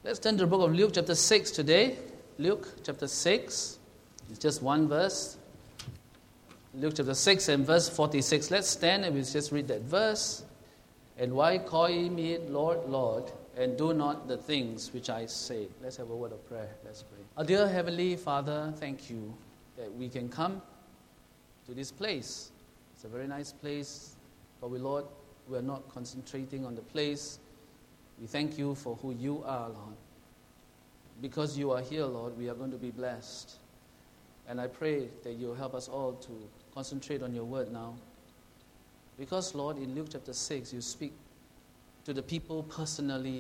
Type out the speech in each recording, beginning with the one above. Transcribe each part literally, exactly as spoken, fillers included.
Let's turn to the book of Luke chapter six today. Luke chapter six. It's just one verse. Luke chapter six and verse forty-six. Let's stand and we'll just read that verse. And why call ye me Lord, Lord, and do not the things which I say? Let's have a word of prayer. Let's pray. Our dear Heavenly Father, thank you that we can come to this place. It's a very nice place, but we, Lord, we are not concentrating on the place. We thank you for who you are, Lord. Because you are here, Lord, we are going to be blessed. And I pray that you'll help us all to concentrate on your word now. Because, Lord, in Luke chapter six, you speak to the people personally,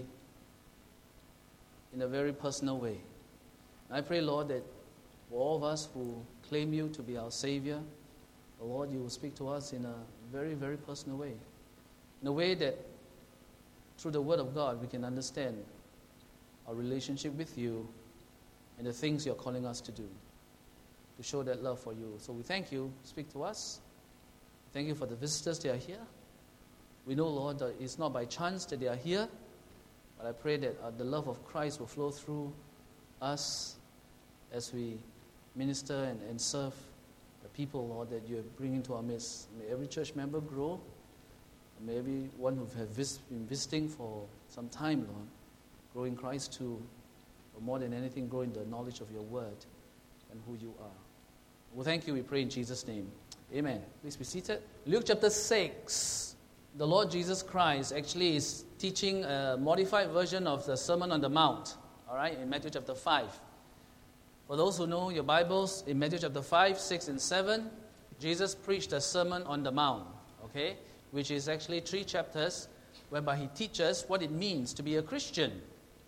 in a very personal way. And I pray, Lord, that for all of us who claim you to be our Savior, Lord, you will speak to us in a very, very personal way. In a way that through the Word of God, we can understand our relationship with you and the things you're calling us to do, to show that love for you. So we thank you. Speak to us. Thank you for the visitors that are here. We know, Lord, that it's not by chance that they are here, but I pray that uh, the love of Christ will flow through us as we minister and, and serve the people, Lord, that you are bringing to our midst. May every church member grow. May everyone who have vis- been visiting for some time, Lord, grow in Christ too. But more than anything, grow in the knowledge of your word and who you are. Well, thank you, we pray in Jesus' name. Amen. Please be seated. Luke chapter six. The Lord Jesus Christ actually is teaching a modified version of the Sermon on the Mount. All right, in Matthew chapter five. For those who know your Bibles, in Matthew chapter five, six, and seven, Jesus preached the Sermon on the Mount. Okay? Which is actually three chapters whereby he teaches what it means to be a Christian.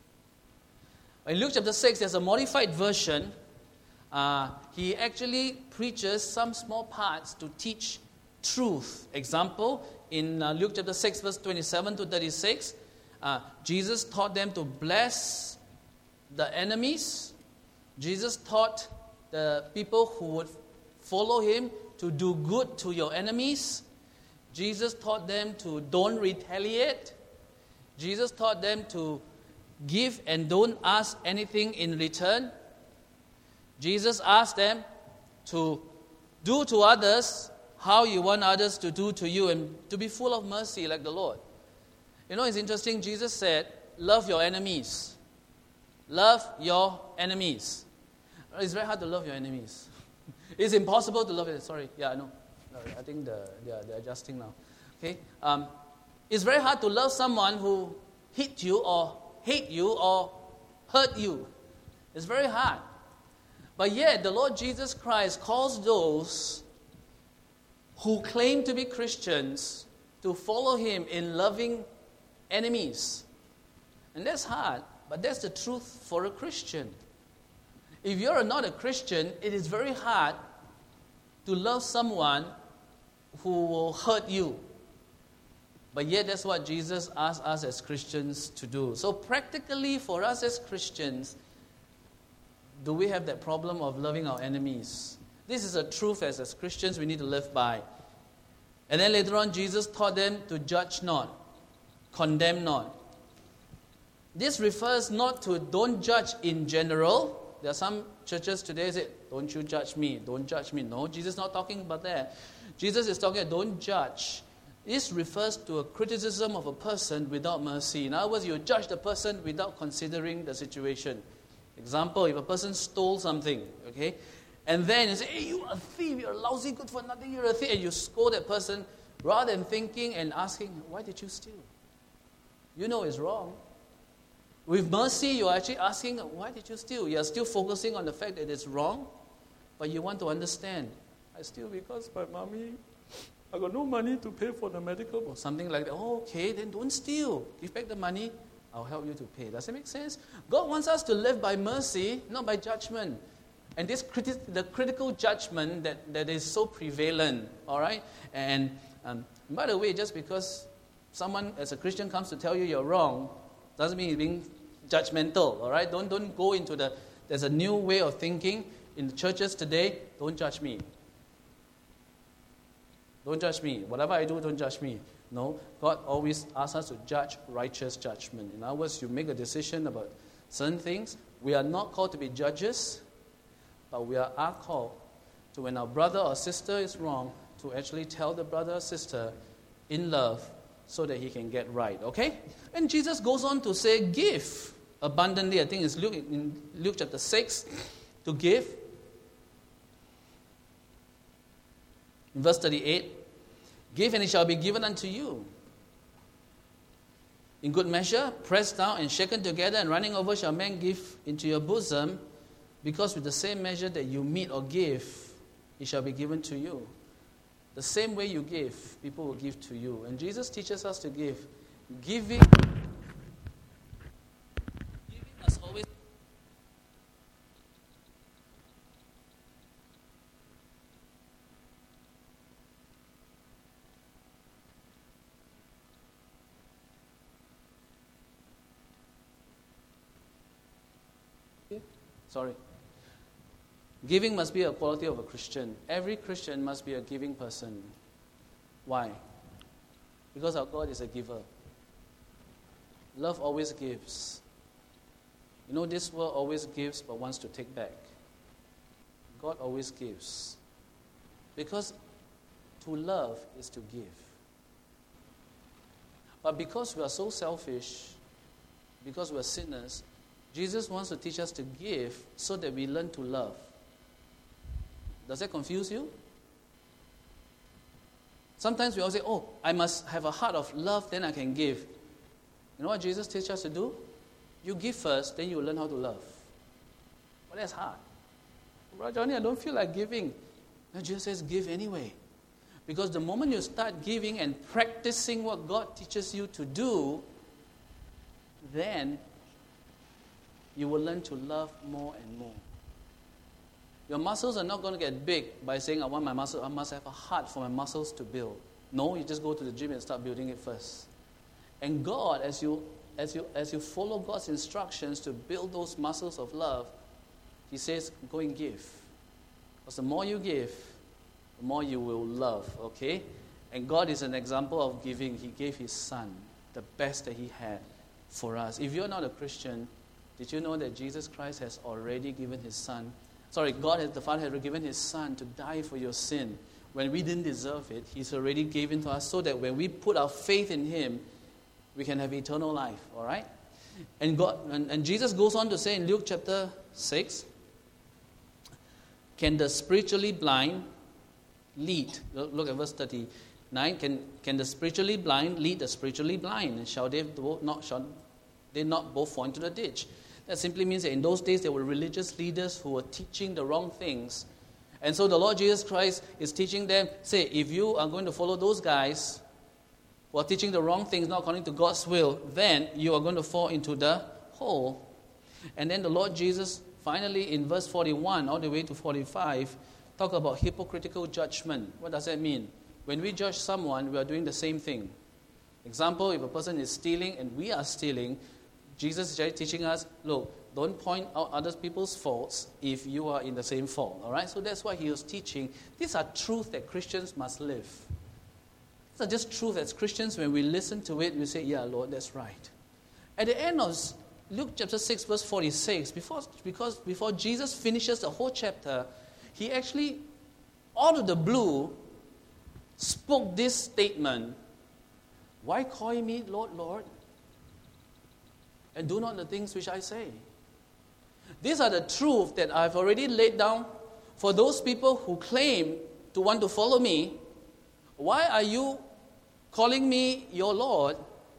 In Luke chapter six, there's a modified version. Uh, he actually preaches some small parts to teach truth. Example, in uh, Luke chapter six, verse twenty-seven to thirty-six, uh, Jesus taught them to bless the enemies. Jesus taught the people who would follow him to do good to your enemies. Jesus taught them to don't retaliate. Jesus taught them to give and don't ask anything in return. Jesus asked them to do to others how you want others to do to you and to be full of mercy like the Lord. You know, it's interesting. Jesus said, love your enemies. Love your enemies. It's very hard to love your enemies. It's impossible to love it. Sorry. Yeah, I know. I think the, they are, they're adjusting now. Okay, um, it's very hard to love someone who hit you or hate you or hurt you. It's very hard. But yet, the Lord Jesus Christ calls those who claim to be Christians to follow him in loving enemies. And that's hard, but that's the truth for a Christian. If you're not a Christian, it is very hard to love someone who will hurt you. But yet that's what Jesus asks us as Christians to do. So practically for us as Christians, do we have that problem of loving our enemies? This is a truth as, as Christians we need to live by. And then later on, Jesus taught them to judge not, condemn not. This refers not to don't judge in general. There are some churches today that say, don't you judge me, don't judge me. No, Jesus is not talking about that. Jesus is talking about don't judge. This refers to a criticism of a person without mercy. In other words, you judge the person without considering the situation. Example, if a person stole something, okay, and then you say, hey, you're a thief, you're a lousy, good for nothing, you're a thief, and you scold that person rather than thinking and asking, why did you steal? You know it's wrong. With mercy, you're actually asking, why did you steal? You're still focusing on the fact that it's wrong, but you want to understand. I steal because my mommy, I got no money to pay for the medical or something like that. Oh, okay, then don't steal. Give back the money, I'll help you to pay. Does that make sense? God wants us to live by mercy, not by judgment. And this criti- the critical judgment that, that is so prevalent, all right? And um, by the way, just because someone as a Christian comes to tell you you're wrong, doesn't mean he's being judgmental, all right? Don't, don't go into the, there's a new way of thinking in the churches today, don't judge me. Don't judge me. Whatever I do, don't judge me. No, God always asks us to judge righteous judgment. In other words, you make a decision about certain things. We are not called to be judges, but we are, are called to, when our brother or sister is wrong, to actually tell the brother or sister in love so that he can get right, okay? And Jesus goes on to say, give abundantly. I think it's Luke, in Luke chapter six, to give. In verse thirty-eight, give and it shall be given unto you. In good measure, pressed down and shaken together and running over shall men give into your bosom, because with the same measure that you meet or give, it shall be given to you. The same way you give, people will give to you. And Jesus teaches us to give. Giving, giving must always... Sorry. Giving must be a quality of a Christian. Every Christian must be a giving person. Why? Because our God is a giver. Love always gives. You know, this world always gives but wants to take back. God always gives. Because to love is to give. But because we are so selfish, because we are sinners, Jesus wants to teach us to give so that we learn to love. Does that confuse you? Sometimes we all say, oh, I must have a heart of love, then I can give. You know what Jesus teaches us to do? You give first, then you learn how to love. Well, that's hard. Brother Johnny, I don't feel like giving. No, Jesus says, give anyway. Because the moment you start giving and practicing what God teaches you to do, then you will learn to love more and more. Your muscles are not going to get big by saying, I want my muscle, I must have a heart for my muscles to build. No, you just go to the gym and start building it first. And God, as you as you as you follow God's instructions to build those muscles of love, He says, go and give. Because the more you give, the more you will love, okay? And God is an example of giving. He gave His Son, the best that He had for us. If you're not a Christian, did you know that Jesus Christ has already given His Son? Sorry, God, has, the Father, has given His Son to die for your sin. When we didn't deserve it, He's already given to us so that when we put our faith in Him, we can have eternal life, all right? And God, and, and Jesus goes on to say in Luke chapter six, can the spiritually blind lead? Look at verse thirty-nine. Can, can the spiritually blind lead the spiritually blind? And shall they not, shall they not both fall into the ditch? That simply means that in those days there were religious leaders who were teaching the wrong things. And so the Lord Jesus Christ is teaching them, say, if you are going to follow those guys who are teaching the wrong things, not according to God's will, then you are going to fall into the hole. And then the Lord Jesus, finally in verse forty-one all the way to forty-five, talk about hypocritical judgment. What does that mean? When we judge someone, we are doing the same thing. Example, if a person is stealing and we are stealing, Jesus is teaching us, look, don't point out other people's faults if you are in the same fault. All right? So that's why He was teaching. These are truths that Christians must live. These are just truths as Christians, when we listen to it, we say, yeah, Lord, that's right. At the end of Luke chapter six, verse forty-six, before, because before Jesus finishes the whole chapter, He actually, out of the blue, spoke this statement, why call me Lord, Lord, and do not the things which I say? These are the truths that I've already laid down for those people who claim to want to follow me. Why are you calling me your Lord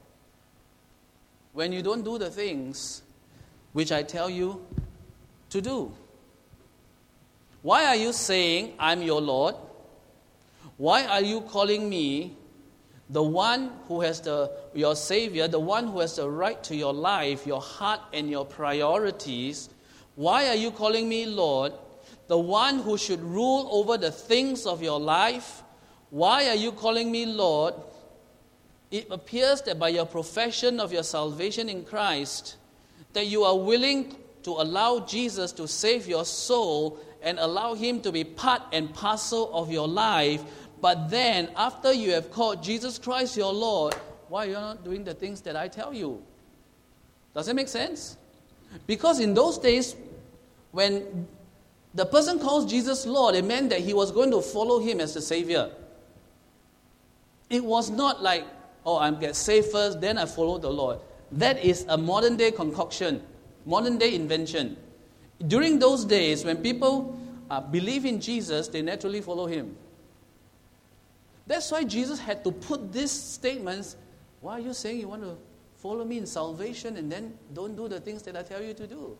when you don't do the things which I tell you to do? Why are you saying I'm your Lord? Why are you calling me the one who has the, your Savior, the one who has the right to your life, your heart, and your priorities? Why are you calling me Lord, the one who should rule over the things of your life? Why are you calling me Lord? It appears that by your profession of your salvation in Christ, that you are willing to allow Jesus to save your soul and allow Him to be part and parcel of your life. But then, after you have called Jesus Christ your Lord, why are you not doing the things that I tell you? Does it make sense? Because in those days, when the person calls Jesus Lord, it meant that he was going to follow him as the Savior. It was not like, oh, I get saved first, then I follow the Lord. That is a modern day concoction, modern day invention. During those days, when people uh, believe in Jesus, they naturally follow him. That's why Jesus had to put these statements. Why are you saying you want to follow me in salvation and then don't do the things that I tell you to do?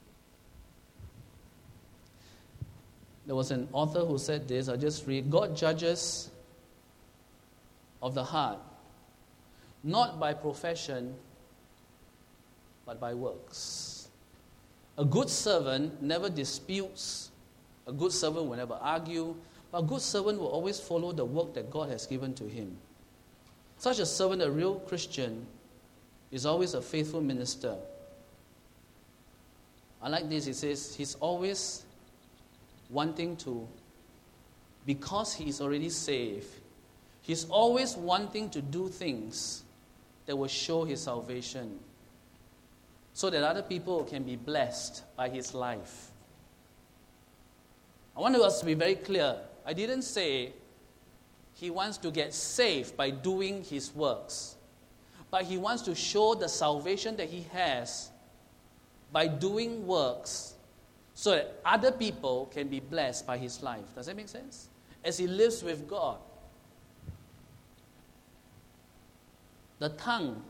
There was an author who said this. I'll just read. God judges of the heart, not by profession, but by works. A good servant never disputes. A good servant will never argue. But a good servant will always follow the work that God has given to him. Such a servant, a real Christian, is always a faithful minister. I like this. He says he's always wanting to, because he is already saved, he's always wanting to do things that will show his salvation so that other people can be blessed by his life. I want us to be very clear. I didn't say he wants to get saved by doing his works, but he wants to show the salvation that he has by doing works so that other people can be blessed by his life. Does that make sense? As he lives with God. The tongue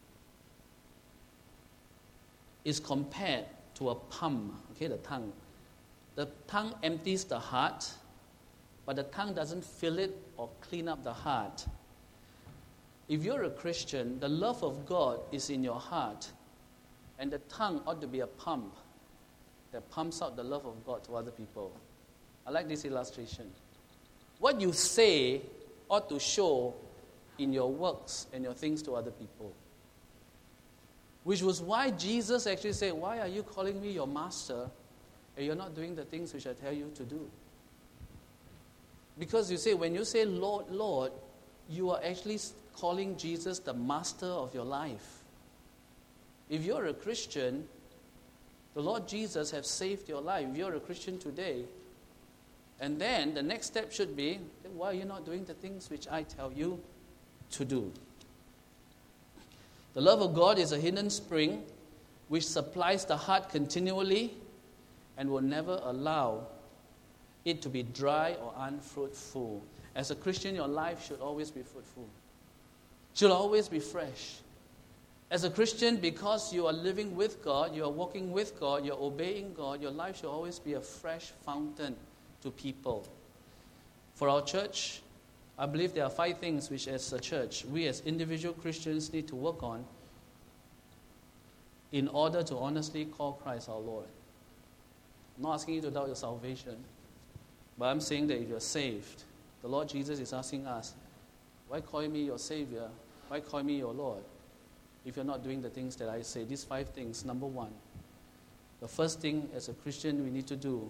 is compared to a pump. Okay, the tongue. The tongue empties the heart, but the tongue doesn't fill it or clean up the heart. If you're a Christian, the love of God is in your heart, and the tongue ought to be a pump that pumps out the love of God to other people. I like this illustration. What you say ought to show in your works and your things to other people. Which was why Jesus actually said, why are you calling me your master and you're not doing the things which I tell you to do? Because you say, when you say Lord, Lord, you are actually calling Jesus the master of your life. If you're a Christian, the Lord Jesus has saved your life. If you're a Christian today, and then the next step should be, why are you not doing the things which I tell you to do? The love of God is a hidden spring which supplies the heart continually and will never allow it to be dry or unfruitful. As a Christian, your life should always be fruitful. Should always be fresh. As a Christian, because you are living with God, you are walking with God, you're obeying God, your life should always be a fresh fountain to people. For our church, I believe there are five things which as a church, we as individual Christians need to work on in order to honestly call Christ our Lord. I'm not asking you to doubt your salvation, but I'm saying that if you're saved, the Lord Jesus is asking us, why call me your Savior? Why call me your Lord? If you're not doing the things that I say. These five things. Number one, the first thing as a Christian we need to do,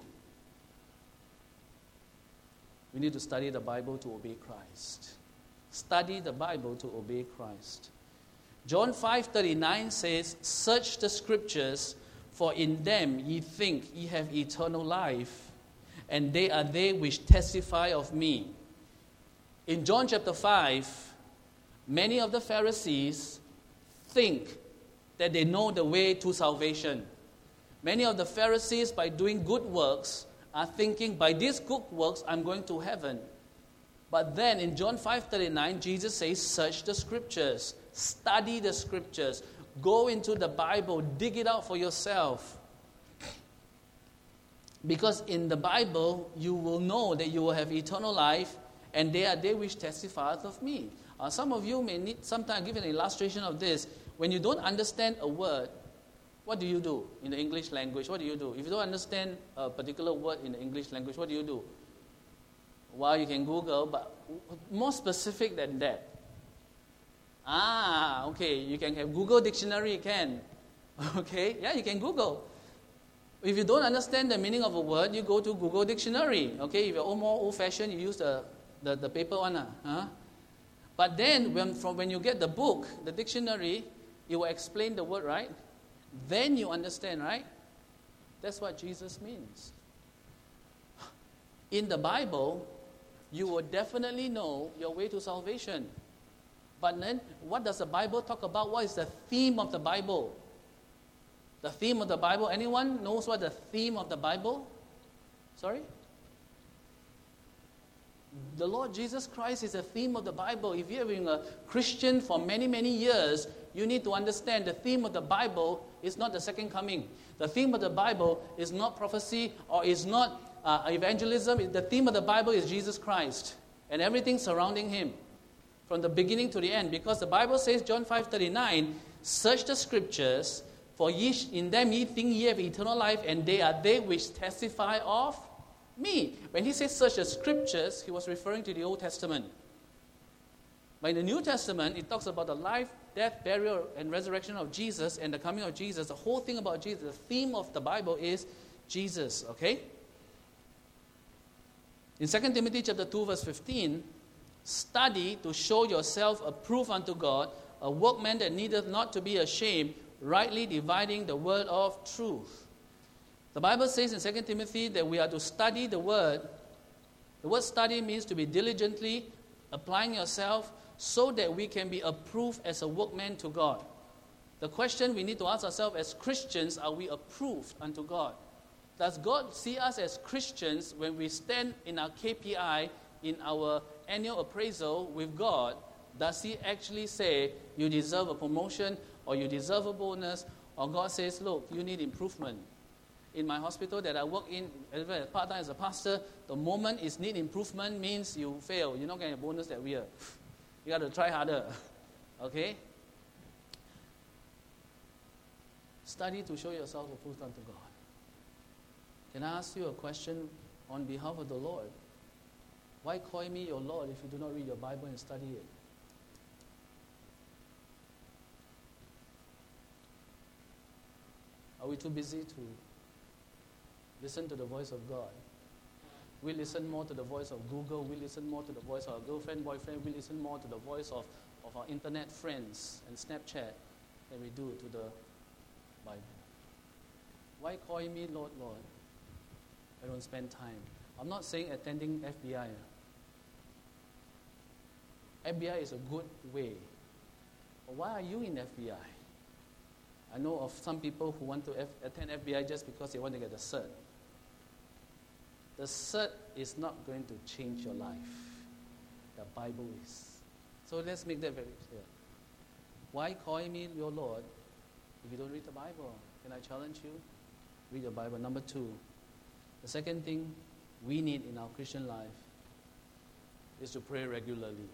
we need to study the Bible to obey Christ. Study the Bible to obey Christ. John five thirty-nine says, search the scriptures, for in them ye think ye have eternal life, and they are they which testify of me. In John chapter five, many of the Pharisees think that they know the way to salvation. Many of the Pharisees, by doing good works, are thinking, by these good works, I'm going to heaven. But then in John five thirty-nine, Jesus says, search the scriptures, study the scriptures, go into the Bible, dig it out for yourself. Because in the Bible, you will know that you will have eternal life, and they are they which testify of me. Uh, some of you may need sometimes give an illustration of this. When you don't understand a word, what do you do in the English language? What do you do? If you don't understand a particular word in the English language, what do you do? Well, you can Google, but more specific than that. Ah, okay, you can have Google Dictionary, you can. Okay, yeah, you can Google. If you don't understand the meaning of a word, you go to Google Dictionary. Okay, if you're more old-fashioned, you use the, the, the paper one. Uh, huh? But then, when, from when you get the book, the dictionary, it will explain the word, right? then you understand, right? That's what Jesus means. In the Bible, you will definitely know your way to salvation. But then, what does the Bible talk about? What is the theme of the Bible? The theme of the Bible, anyone knows what the theme of the Bible? Sorry? The Lord Jesus Christ is the theme of the Bible. If you've been a Christian for many, many years, you need to understand the theme of the Bible is not the second coming. The theme of the Bible is not prophecy or is not uh, evangelism. The theme of the Bible is Jesus Christ and everything surrounding him from the beginning to the end. Because the Bible says, John five thirty-nine, search the scriptures, for ye, in them ye think ye have eternal life, and they are they which testify of me. When he says search the scriptures, he was referring to the Old Testament. But in the New Testament, it talks about the life, death, burial, and resurrection of Jesus and the coming of Jesus. The whole thing about Jesus, the theme of the Bible is Jesus, okay? In Second Timothy chapter two, verse fifteen, study to show yourself approved unto God, a workman that needeth not to be ashamed, rightly dividing the word of truth. The Bible says in Second Timothy that we are to study the word. The word study means to be diligently applying yourself so that we can be approved as a workman to God. The question we need to ask ourselves as Christians, are we approved unto God? Does God see us as Christians when we stand in our K P I, in our annual appraisal with God? Does he actually say, you deserve a promotion or you deserve a bonus? Or God says, look, you need improvement. In my hospital that I work in, part-time as a pastor, the moment is need improvement means you fail. You're not getting a bonus that year. You got to try harder. Okay? Study to show yourself approved unto God. Can I ask you a question on behalf of the Lord? Why call me your Lord if you do not read your Bible and study it? Are we too busy to listen to the voice of God? We listen more to the voice of Google. We listen more to the voice of our girlfriend, boyfriend. We listen more to the voice of, of our internet friends and Snapchat than we do to the Bible. Why call me Lord, Lord? I don't spend time. I'm not saying attending F B I. F B I is a good way. But why are you in F B I? I know of some people who want to F- attend F B I just because they want to get the cert. The cert is not going to change your life. The Bible is. So let's make that very clear. Why call me your Lord if you don't read the Bible? Can I challenge you? Read your Bible. Number two, the second thing we need in our Christian life is to pray regularly.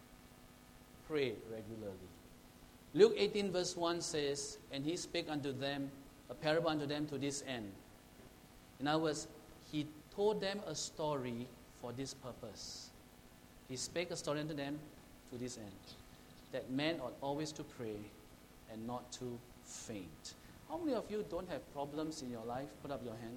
Pray regularly. Luke eighteen verse one says, and he spake unto them, a parable unto them to this end. In other words, he told them a story for this purpose. He spake a story unto them to this end, that men ought always to pray and not to faint. How many of you don't have problems in your life? Put up your hand.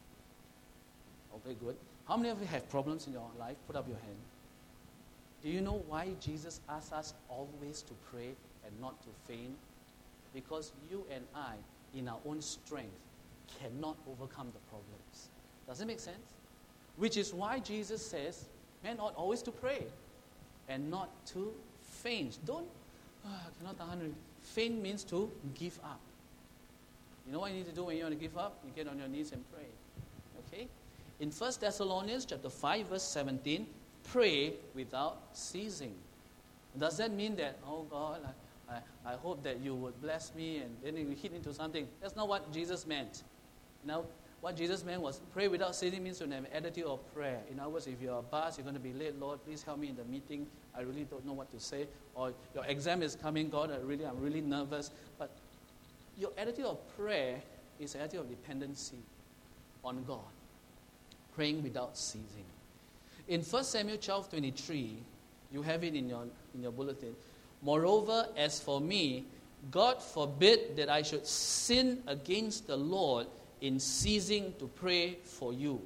Okay, good. How many of you have problems in your life? Put up your hand. Do you know why Jesus asks us always to pray and not to faint? Because you and I, in our own strength, cannot overcome the problems. Does it make sense? Which is why Jesus says, men ought always to pray and not to faint. Don't, oh, I cannot tahan. Faint means to give up. You know what you need to do when you want to give up? You get on your knees and pray. Okay? In First Thessalonians chapter five, verse seventeen, pray without ceasing. Does that mean that, oh God, I, I, I hope that you would bless me and then you hit into something? That's not what Jesus meant. Now, what Jesus meant was pray without ceasing means to have an attitude of prayer. In other words, if you're a boss, you're going to be late, Lord, please help me in the meeting. I really don't know what to say. Or your exam is coming, God, I really, I'm really nervous. But your attitude of prayer is an attitude of dependency on God. Praying without ceasing. In First Samuel twelve twenty-three, you have it in your, in your bulletin. Moreover, as for me, God forbid that I should sin against the Lord in ceasing to pray for you.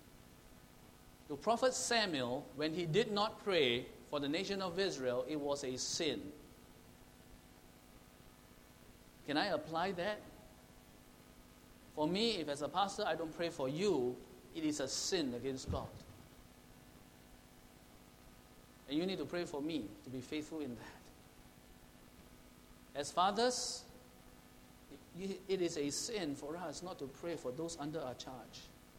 To Prophet Samuel, when he did not pray for the nation of Israel, it was a sin. Can I apply that For me, if as a pastor I don't pray for you, it is a sin against God. And you need to pray for me to be faithful in that. As fathers, it is a sin for us not to pray for those under our charge.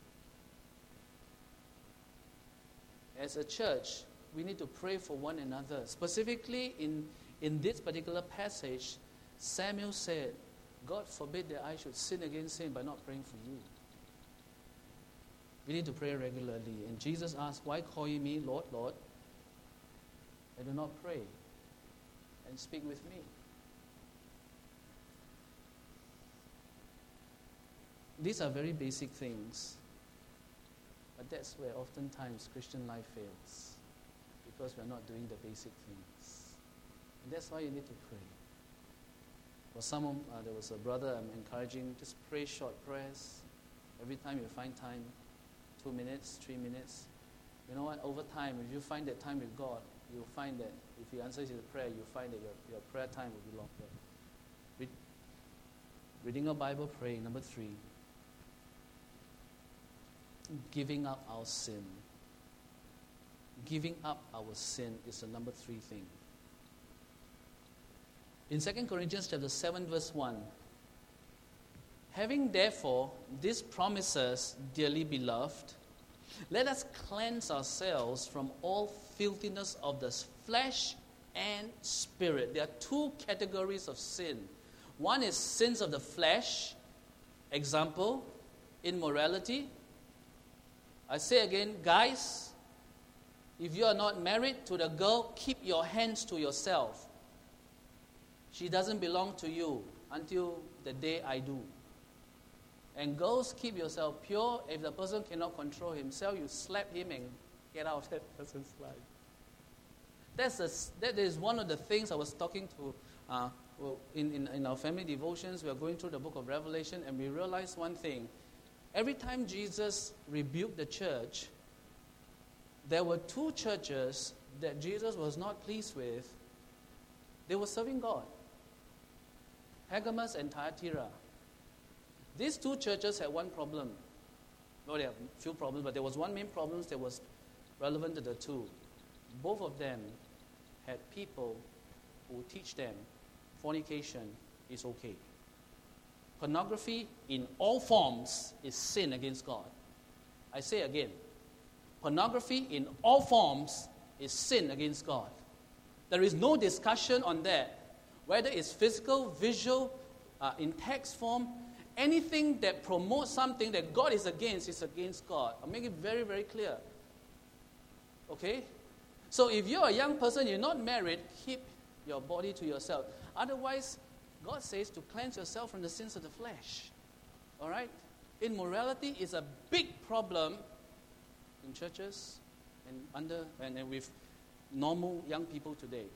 As a church, we need to pray for one another. Specifically, in, in this particular passage, Samuel said, God forbid that I should sin against him by not praying for you. We need to pray regularly. And Jesus asked, why call you me Lord, Lord, and do not pray and speak with me? These are very basic things. But that's where oftentimes Christian life fails. Because we're not doing the basic things. And that's why you need to pray. For some, uh, there was a brother I'm encouraging, just pray short prayers. Every time you find time, two minutes, three minutes. You know what, over time, if you find that time with God, you'll find that if He answers your prayer, you'll find that your, your prayer time will be longer. Read, reading a Bible, praying. Number three, giving up our sin. Giving up our sin is the number three thing. In Second Corinthians chapter seven, verse one, having therefore these promises, dearly beloved, let us cleanse ourselves from all filthiness of the flesh and spirit. There are two categories of sin. One is sins of the flesh. Example, immorality. I say again, guys, if you are not married to the girl, keep your hands to yourself. She doesn't belong to you until the day I do. And girls, keep yourself pure. If the person cannot control himself, you slap him and get out of that person's life. That's a, that is one of the things I was talking to uh, well, in, in, in our family devotions. We are going through the book of Revelation, and we realized one thing. Every time Jesus rebuked the church, there were two churches that Jesus was not pleased with. They were serving God. Pergamos and Thyatira. These two churches had one problem. Well, there are a few problems, but there was one main problem that was relevant to the two. Both of them had people who teach them fornication is okay. Pornography in all forms is sin against God. I say again, pornography in all forms is sin against God. There is no discussion on that. Whether it's physical, visual, uh, in text form, anything that promotes something that God is against is against God. I'll make it very, very clear. Okay? So if you're a young person, you're not married, keep your body to yourself. Otherwise, God says to cleanse yourself from the sins of the flesh. All right? Immorality is a big problem in churches and under and, and with normal young people today.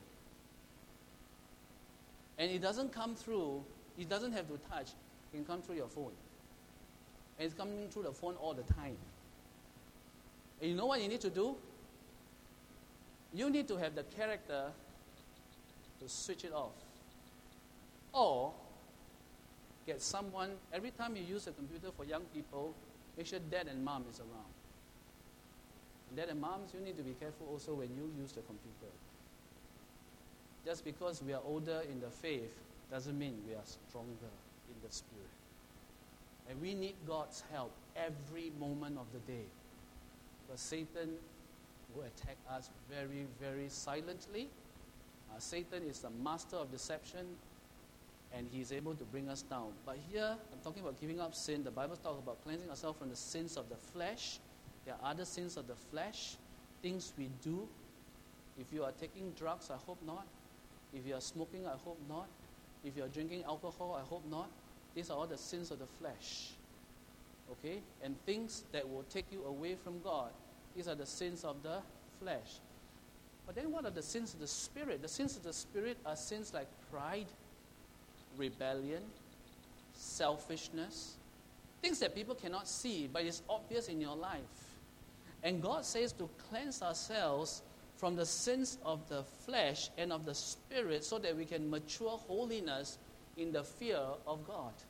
And it doesn't come through, it doesn't have to touch, it can come through your phone. And it's coming through the phone all the time. And you know what you need to do? You need to have the character to switch it off. Or get someone, every time you use a computer for young people, make sure dad and mom is around. And dad and moms, you need to be careful also when you use the computer. Just because we are older in the faith doesn't mean we are stronger in the spirit. And we need God's help every moment of the day. Because Satan will attack us very, very silently. Uh, Satan is the master of deception, and he's able to bring us down. But here, I'm talking about giving up sin. The Bible talks about cleansing ourselves from the sins of the flesh. There are other sins of the flesh, things we do. If you are taking drugs, I hope not. If you are smoking, I hope not. If you are drinking alcohol, I hope not. These are all the sins of the flesh. Okay? And things that will take you away from God. These are the sins of the flesh. But then what are the sins of the spirit? The sins of the spirit are sins like pride, rebellion, selfishness. Things that people cannot see, but it's obvious in your life. And God says to cleanse ourselves from the sins of the flesh and of the spirit so that we can mature holiness in the fear of God.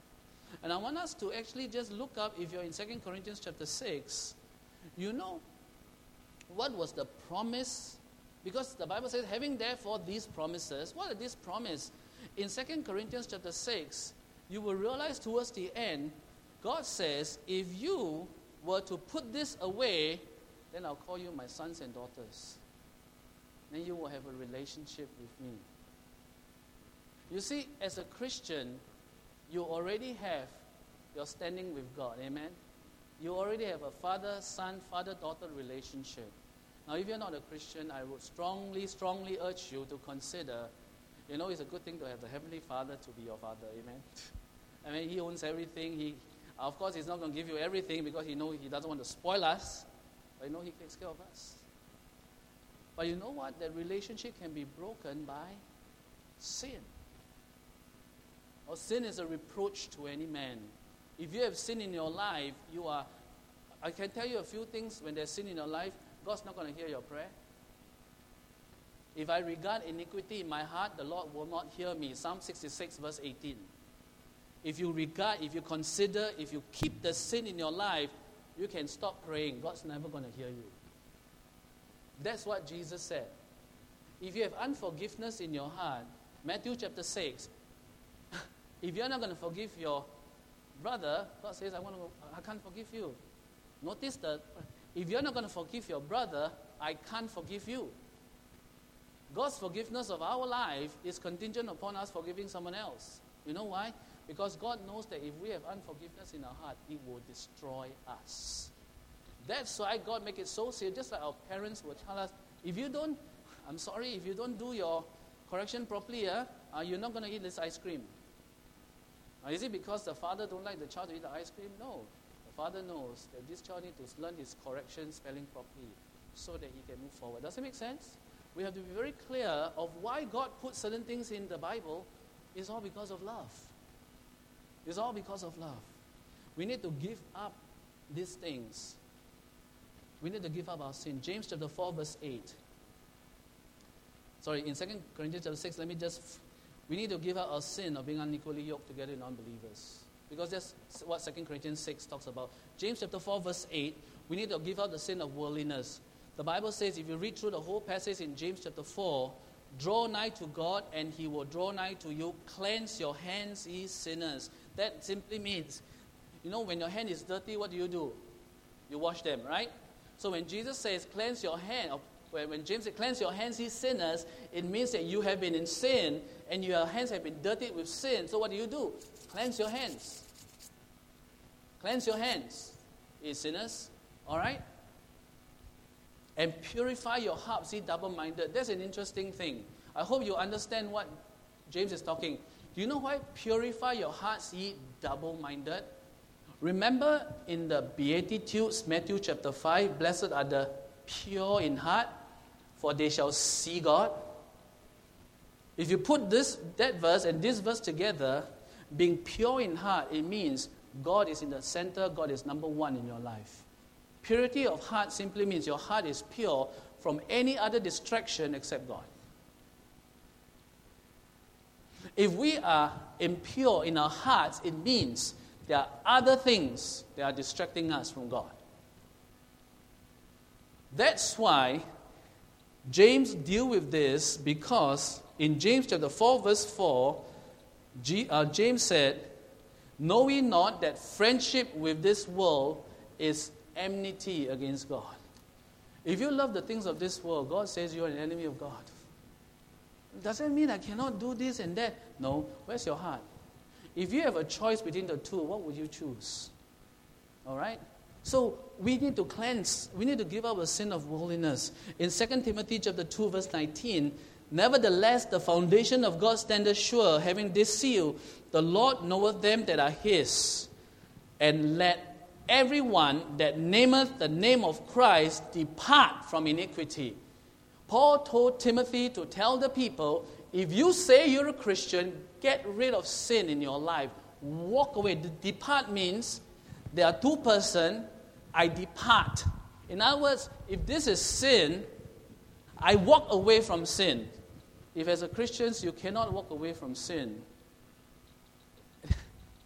And I want us to actually just look up, if you're in Second Corinthians chapter six, you know, what was the promise? Because the Bible says, having therefore these promises, what are these promises? In Second Corinthians chapter six, you will realize towards the end, God says, if you were to put this away, then I'll call you my sons and daughters. Then you will have a relationship with me. You see, as a Christian, you already have your standing with God. Amen? You already have a father-son, father-daughter relationship. Now, if you're not a Christian, I would strongly, strongly urge you to consider, you know, it's a good thing to have the Heavenly Father to be your father. Amen? I mean, He owns everything. He, of course, He's not going to give you everything because He knows He doesn't want to spoil us. But you know He takes care of us. But you know what? That relationship can be broken by sin. Or sin is a reproach to any man. If you have sin in your life, you are, I can tell you a few things. When there's sin in your life, God's not going to hear your prayer. If I regard iniquity in my heart, the Lord will not hear me. Psalm sixty-six verse eighteen. If you regard, if you consider, if you keep the sin in your life, you can stop praying. God's never going to hear you. That's what Jesus said. If you have unforgiveness in your heart, Matthew chapter six, if you're not going to forgive your brother, God says, I want to, I can't forgive you. Notice that if you're not going to forgive your brother, I can't forgive you. God's forgiveness of our life is contingent upon us forgiving someone else. You know why? Because God knows that if we have unforgiveness in our heart, it will destroy us. That's why God make it so serious. Just like our parents will tell us, if you don't, I'm sorry, if you don't do your correction properly, uh, uh, you're not going to eat this ice cream. Now, is it because the father don't like the child to eat the ice cream? No. The father knows that this child needs to learn his correction spelling properly so that he can move forward. Does it make sense? We have to be very clear of why God put certain things in the Bible. It's all because of love. It's all because of love. We need to give up these things. We need to give up our sin. James chapter four verse eight. Sorry, in Second Corinthians chapter six, let me just... We need to give up our sin of being unequally yoked together with unbelievers. Because that's what Second Corinthians six talks about. James chapter four verse eight, we need to give up the sin of worldliness. The Bible says, if you read through the whole passage in James chapter four, draw nigh to God and He will draw nigh to you. Cleanse your hands, ye sinners. That simply means, you know, when your hand is dirty, what do you do? You wash them, right? So when Jesus says, cleanse your hand, or when James says, cleanse your hands, ye sinners, it means that you have been in sin and your hands have been dirtied with sin. So what do you do? Cleanse your hands. Cleanse your hands, ye sinners. All right? And purify your hearts, ye double-minded. That's an interesting thing. I hope you understand what James is talking. Do you know why? Purify your hearts, ye double-minded. Remember in the Beatitudes, Matthew chapter five, blessed are the pure in heart, for they shall see God. If you put this that verse and this verse together, being pure in heart, it means God is in the center, God is number one in your life. Purity of heart simply means your heart is pure from any other distraction except God. If we are impure in our hearts, it means there are other things that are distracting us from God. That's why James deal with this, because in James chapter four verse four, G, uh, James said, know ye not that friendship with this world is enmity against God? If you love the things of this world, God says you are an enemy of God. Does that mean I cannot do this and that? No. Where's your heart? If you have a choice between the two, what would you choose? All right? So we need to cleanse. We need to give up the sin of worldliness. In Second Timothy chapter two, verse nineteen, nevertheless, the foundation of God standeth sure, having this seal, the Lord knoweth them that are his. And let everyone that nameth the name of Christ depart from iniquity. Paul told Timothy to tell the people, if you say you're a Christian, get rid of sin in your life. Walk away. The depart means there are two persons, I depart. In other words, if this is sin, I walk away from sin. If as a Christian you cannot walk away from sin,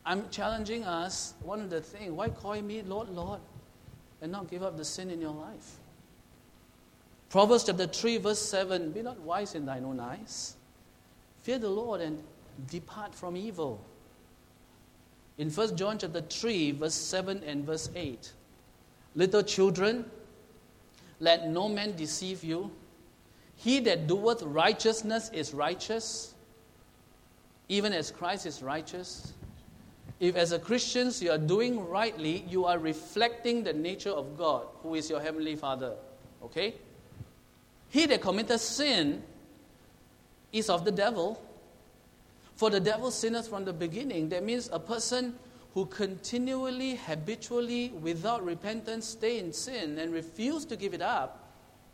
I'm challenging us, one of the things, why call me Lord, Lord, and not give up the sin in your life? Proverbs chapter three, verse seven, be not wise in thine own eyes. Fear the Lord and depart from evil. In First John chapter three, verse seven and verse eight, little children, let no man deceive you. He that doeth righteousness is righteous, even as Christ is righteous. If as a Christian you are doing rightly, you are reflecting the nature of God, who is your heavenly Father. Okay? He that committeth sin is of the devil. For the devil sinneth from the beginning. That means a person who continually, habitually, without repentance, stay in sin and refuse to give it up.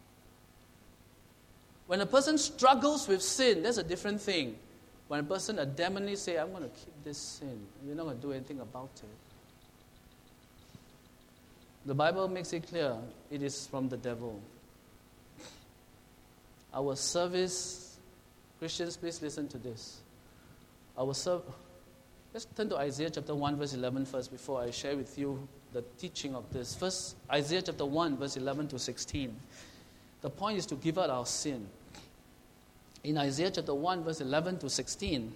When a person struggles with sin, that's a different thing. When a person adamantly says, I'm going to keep this sin, you're not going to do anything about it. The Bible makes it clear, it is from the devil. Our service, Christians, please listen to this. Our serv- Let's turn to Isaiah chapter one, verse eleven first, before I share with you the teaching of this. First, Isaiah chapter one, verse eleven to sixteen. The point is to give out our sin. In Isaiah chapter one, verse eleven to sixteen,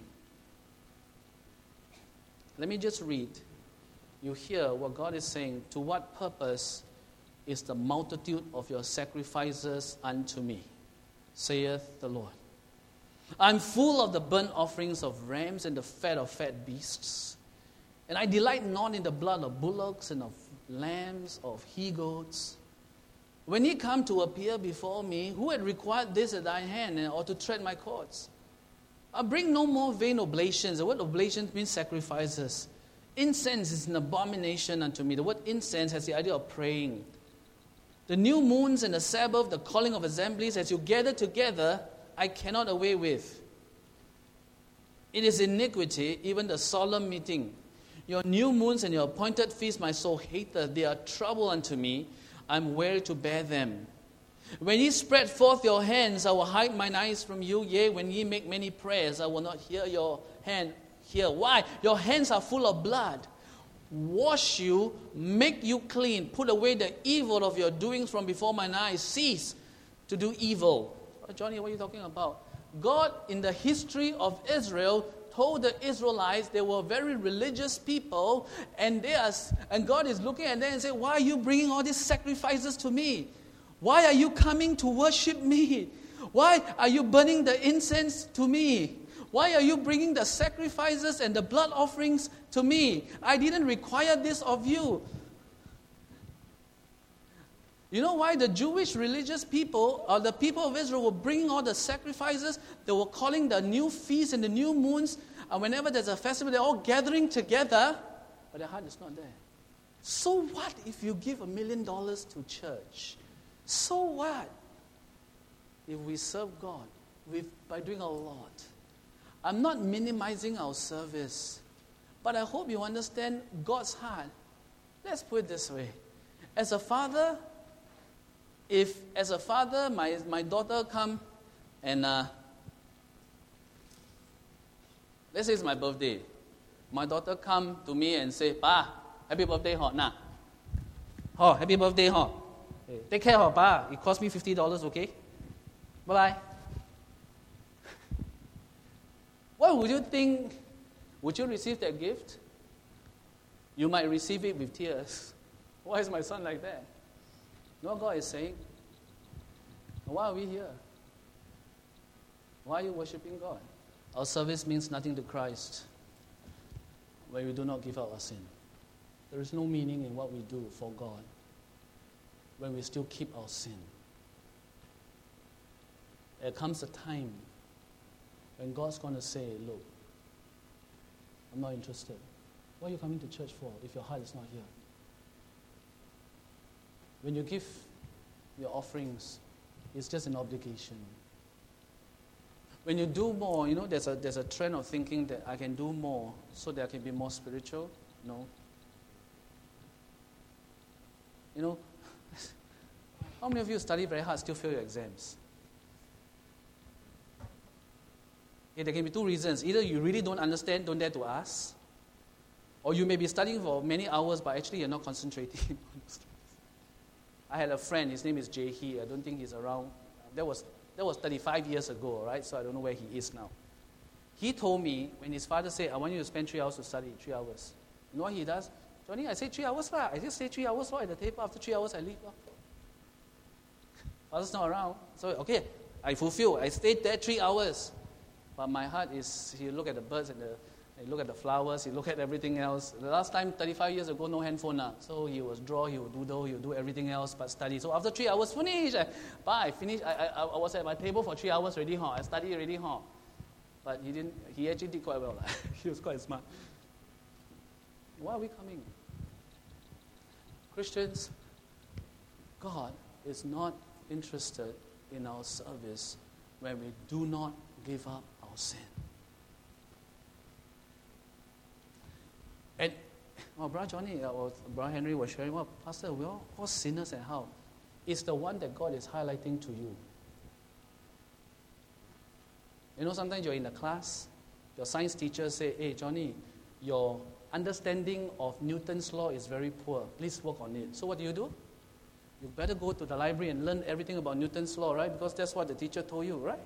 let me just read. You hear what God is saying. To what purpose is the multitude of your sacrifices unto me, saith the Lord. I'm full of the burnt offerings of rams and the fat of fat beasts. And I delight not in the blood of bullocks and of lambs, of he-goats. When ye come to appear before me, who had required this at thy hand, or to tread my courts? I bring no more vain oblations. The word oblations means sacrifices. Incense is an abomination unto me. The word incense has the idea of praying. The new moons and the Sabbath, the calling of assemblies, as you gather together, I cannot away with. It is iniquity, even the solemn meeting. Your new moons and your appointed feasts my soul hateth. They are trouble unto me. I'm weary to bear them. When ye spread forth your hands, I will hide mine eyes from you. Yea, when ye make many prayers, I will not hear your hand hear. Why? Your hands are full of blood. Wash you, make you clean. Put away the evil of your doings from before mine eyes. Cease to do evil. Oh, Johnny, what are you talking about? God, in the history of Israel, told the Israelites they were very religious people, and they are, and God is looking at them and saying, why are you bringing all these sacrifices to me? Why are you coming to worship me? Why are you burning the incense to me? Why are you bringing the sacrifices and the blood offerings to me? I didn't require this of you. You know why the Jewish religious people, or the people of Israel, were bringing all the sacrifices? They were calling the new feasts and the new moons. And whenever there's a festival, they're all gathering together. But their heart is not there. So what if you give a million dollars to church? So what if we serve God with, by doing a lot? I'm not minimizing our service. But I hope you understand God's heart. Let's put it this way. As a father... If, as a father, my, my daughter come and, uh, let's say it's my birthday. My daughter come to me and say, Pa, happy birthday, ho, nah. Ho, happy birthday, ho. Hey, take care, ho, Pa. It cost me fifty dollars, okay? Bye-bye. What would you think? Would you receive that gift? You might receive it with tears. Why is my son like that? You know what God is saying? Why are we here? Why are you worshiping God? Our service means nothing to Christ when we do not give out our sin. There is no meaning in what we do for God when we still keep our sin. There comes a time when God's going to say, look, I'm not interested. What are you coming to church for if your heart is not here? When you give your offerings, it's just an obligation. When you do more, you know, there's a there's a trend of thinking that I can do more so that I can be more spiritual. No. You know, how many of you study very hard, still fail your exams? Okay, there can be two reasons. Either you really don't understand, don't dare to ask. Or you may be studying for many hours, but actually you're not concentrating. I had a friend, his name is Jay He. I don't think he's around. That was, that was thirty-five years ago, right? So I don't know where he is now. He told me, when his father said, I want you to spend three hours to study, three hours. You know what he does? Johnny, I said three hours, lah. I just say three hours lah, at the table. After three hours, I leave. Lah. Father's not around. So, okay, I fulfill. I stayed there three hours. But my heart is, he look at the birds and the, he look at the flowers, he look at everything else. The last time, thirty-five years ago, no handphone. Lah. So he was draw, he would doodle, he would do everything else but study. So after three hours, finish. I, bye, finish. I, I, I was at my table for three hours already. Huh? I studied already. Huh? But he didn't. He actually did quite well. He was quite smart. Why are we coming? Christians, God is not interested in our service when we do not give up our sin. And oh, Brother Johnny or Brother Henry was sharing, well, Pastor, we're all, all sinners and how? It's the one that God is highlighting to you. You know, sometimes you're in a class, your science teacher say, hey, Johnny, your understanding of Newton's law is very poor. Please work on it. So what do you do? You better go to the library and learn everything about Newton's law, right? Because that's what the teacher told you, right?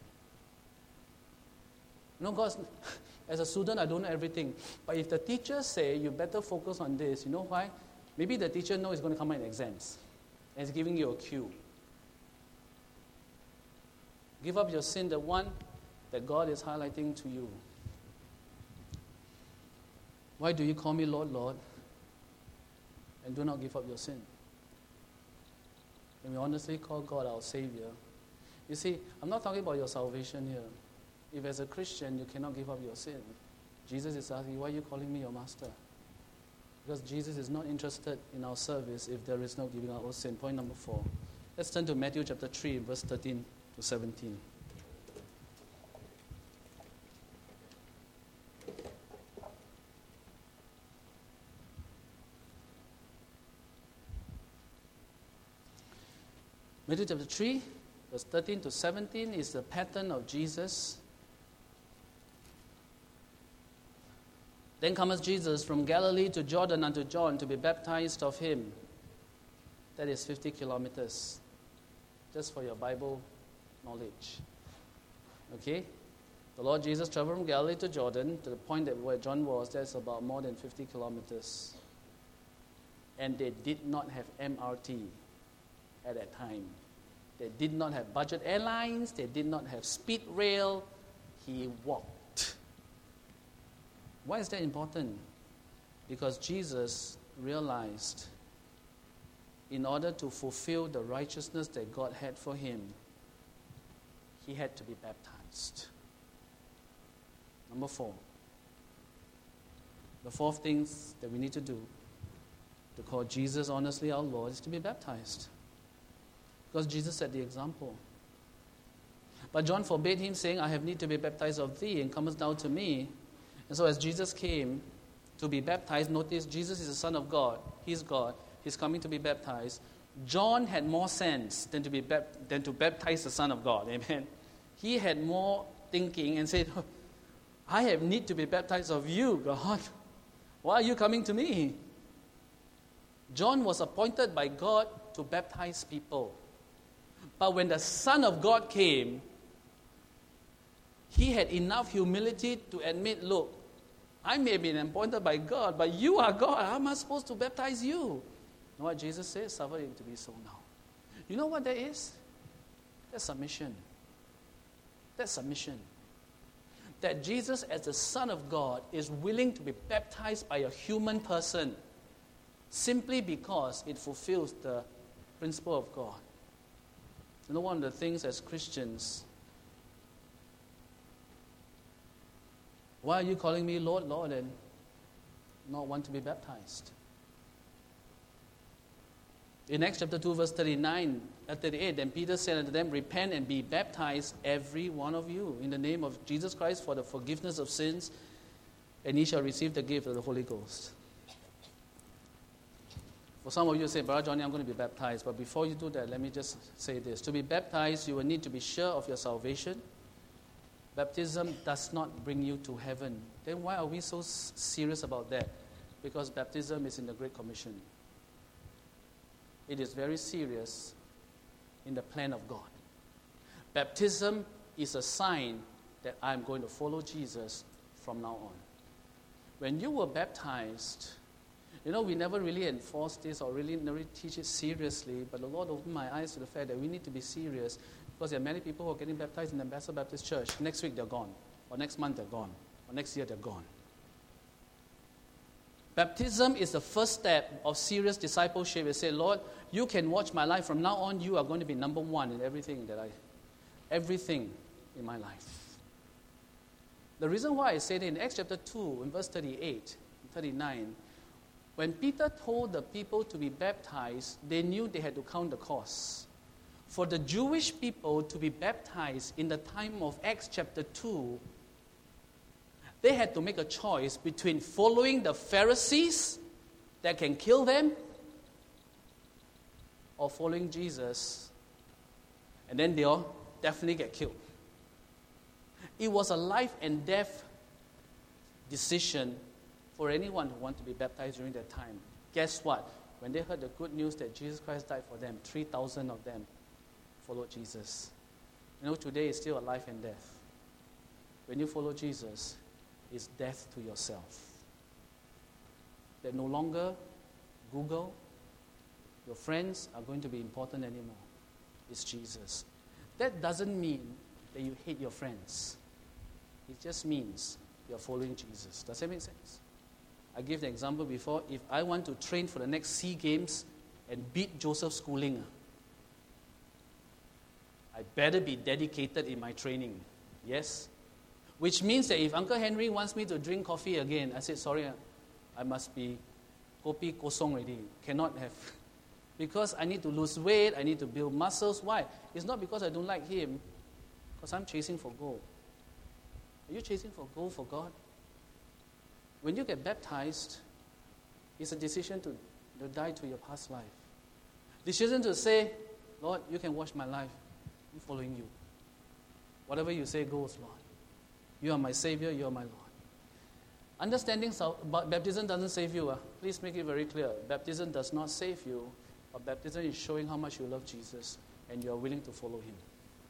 You know, God, as a student, I don't know everything. But if the teacher say, you better focus on this, you know why? Maybe the teacher knows it's going to come out in exams. And it's giving you a cue. Give up your sin, the one that God is highlighting to you. Why do you call me Lord, Lord, and do not give up your sin? When we honestly call God our Savior, you see, I'm not talking about your salvation here. If as a Christian you cannot give up your sin, Jesus is asking, why are you calling me your master? Because Jesus is not interested in our service if there is no giving up our sin. Point number four. Let's turn to Matthew chapter three, verse thirteen to seventeen. Matthew chapter three, verse thirteen to seventeen is the pattern of Jesus. Then cometh Jesus from Galilee to Jordan unto John to be baptized of him. That is fifty kilometers. Just for your Bible knowledge. Okay? The Lord Jesus traveled from Galilee to Jordan to the point that where John was, that's about more than fifty kilometers. And they did not have M R T at that time. They did not have budget airlines. They did not have speed rail. He walked. Why is that important? Because Jesus realized in order to fulfill the righteousness that God had for him, he had to be baptized. Number four. The fourth things that we need to do to call Jesus honestly our Lord is to be baptized. Because Jesus set the example. But John forbade him, saying, I have need to be baptized of thee, and comest thou to me. And so as Jesus came to be baptized, notice Jesus is the Son of God. He's God. He's coming to be baptized. John had more sense than to be bap- than to baptize the Son of God. Amen. He had more thinking and said, I have need to be baptized of you, God. Why are you coming to me? John was appointed by God to baptize people. But when the Son of God came, he had enough humility to admit, look, I may have been appointed by God, but you are God. How am I supposed to baptize you? You know what Jesus said? Suffer it to be so now. You know what that is? That's submission. That's submission. That Jesus, as the Son of God, is willing to be baptized by a human person simply because it fulfills the principle of God. You know, one of the things as Christians, why are you calling me Lord, Lord, and not want to be baptized? In Acts chapter two, verse thirty-nine, thirty-eight, then Peter said unto them, repent and be baptized, every one of you, in the name of Jesus Christ for the forgiveness of sins, and ye shall receive the gift of the Holy Ghost. For some of you say, Brother Johnny, I'm going to be baptized. But before you do that, let me just say this. To be baptized, you will need to be sure of your salvation. Baptism does not bring you to heaven. Then why are we so serious about that? Because baptism is in the Great Commission. It is very serious in the plan of God. Baptism is a sign that I'm going to follow Jesus from now on. When you were baptized, you know, we never really enforced this or really never teach it seriously, but the Lord opened my eyes to the fact that we need to be serious because there are many people who are getting baptized in the Ambassador Baptist Church. Next week they're gone, or next month they're gone, or next year they're gone. Baptism is the first step of serious discipleship. You say, Lord, you can watch my life. From now on, you are going to be number one in everything that I, everything in my life. The reason why I say that in Acts chapter two, in verse thirty-eight, thirty-nine, when Peter told the people to be baptized, they knew they had to count the cost. For the Jewish people to be baptized in the time of Acts chapter two, they had to make a choice between following the Pharisees that can kill them or following Jesus, and then they'll definitely get killed. It was a life and death decision for anyone who wanted to be baptized during that time. Guess what? When they heard the good news that Jesus Christ died for them, three thousand of them followed Jesus. You know, today is still a life and death. When you follow Jesus, it's death to yourself. That no longer Google, your friends are going to be important anymore. It's Jesus. That doesn't mean that you hate your friends. It just means you're following Jesus. Does that make sense? I gave the example before. If I want to train for the next SEA Games and beat Joseph Schooling, I better be dedicated in my training. Yes? Which means that if Uncle Henry wants me to drink coffee again, I said, sorry, I must be kopi kosong already. Cannot have. Because I need to lose weight, I need to build muscles. Why? It's not because I don't like him, because I'm chasing for gold. Are you chasing for gold for God? When you get baptized, it's a decision to, to die to your past life. Decision to say, Lord, you can watch my life. I'm following you. Whatever you say goes, Lord. You are my Savior, you are my Lord. Understanding but baptism doesn't save you. Uh. Please make it very clear. Baptism does not save you, but baptism is showing how much you love Jesus and you are willing to follow him.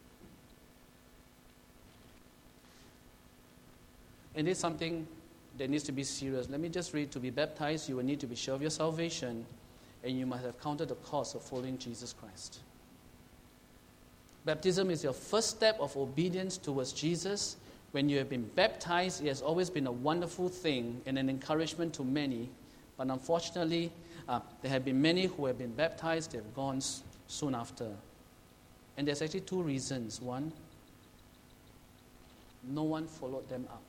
And it's something that needs to be serious. Let me just read. To be baptized, you will need to be sure of your salvation, and you must have counted the cost of following Jesus Christ. Baptism is your first step of obedience towards Jesus. When you have been baptized, it has always been a wonderful thing and an encouragement to many. But unfortunately, uh, there have been many who have been baptized, they have gone s- soon after. And there's actually two reasons. One, no one followed them up.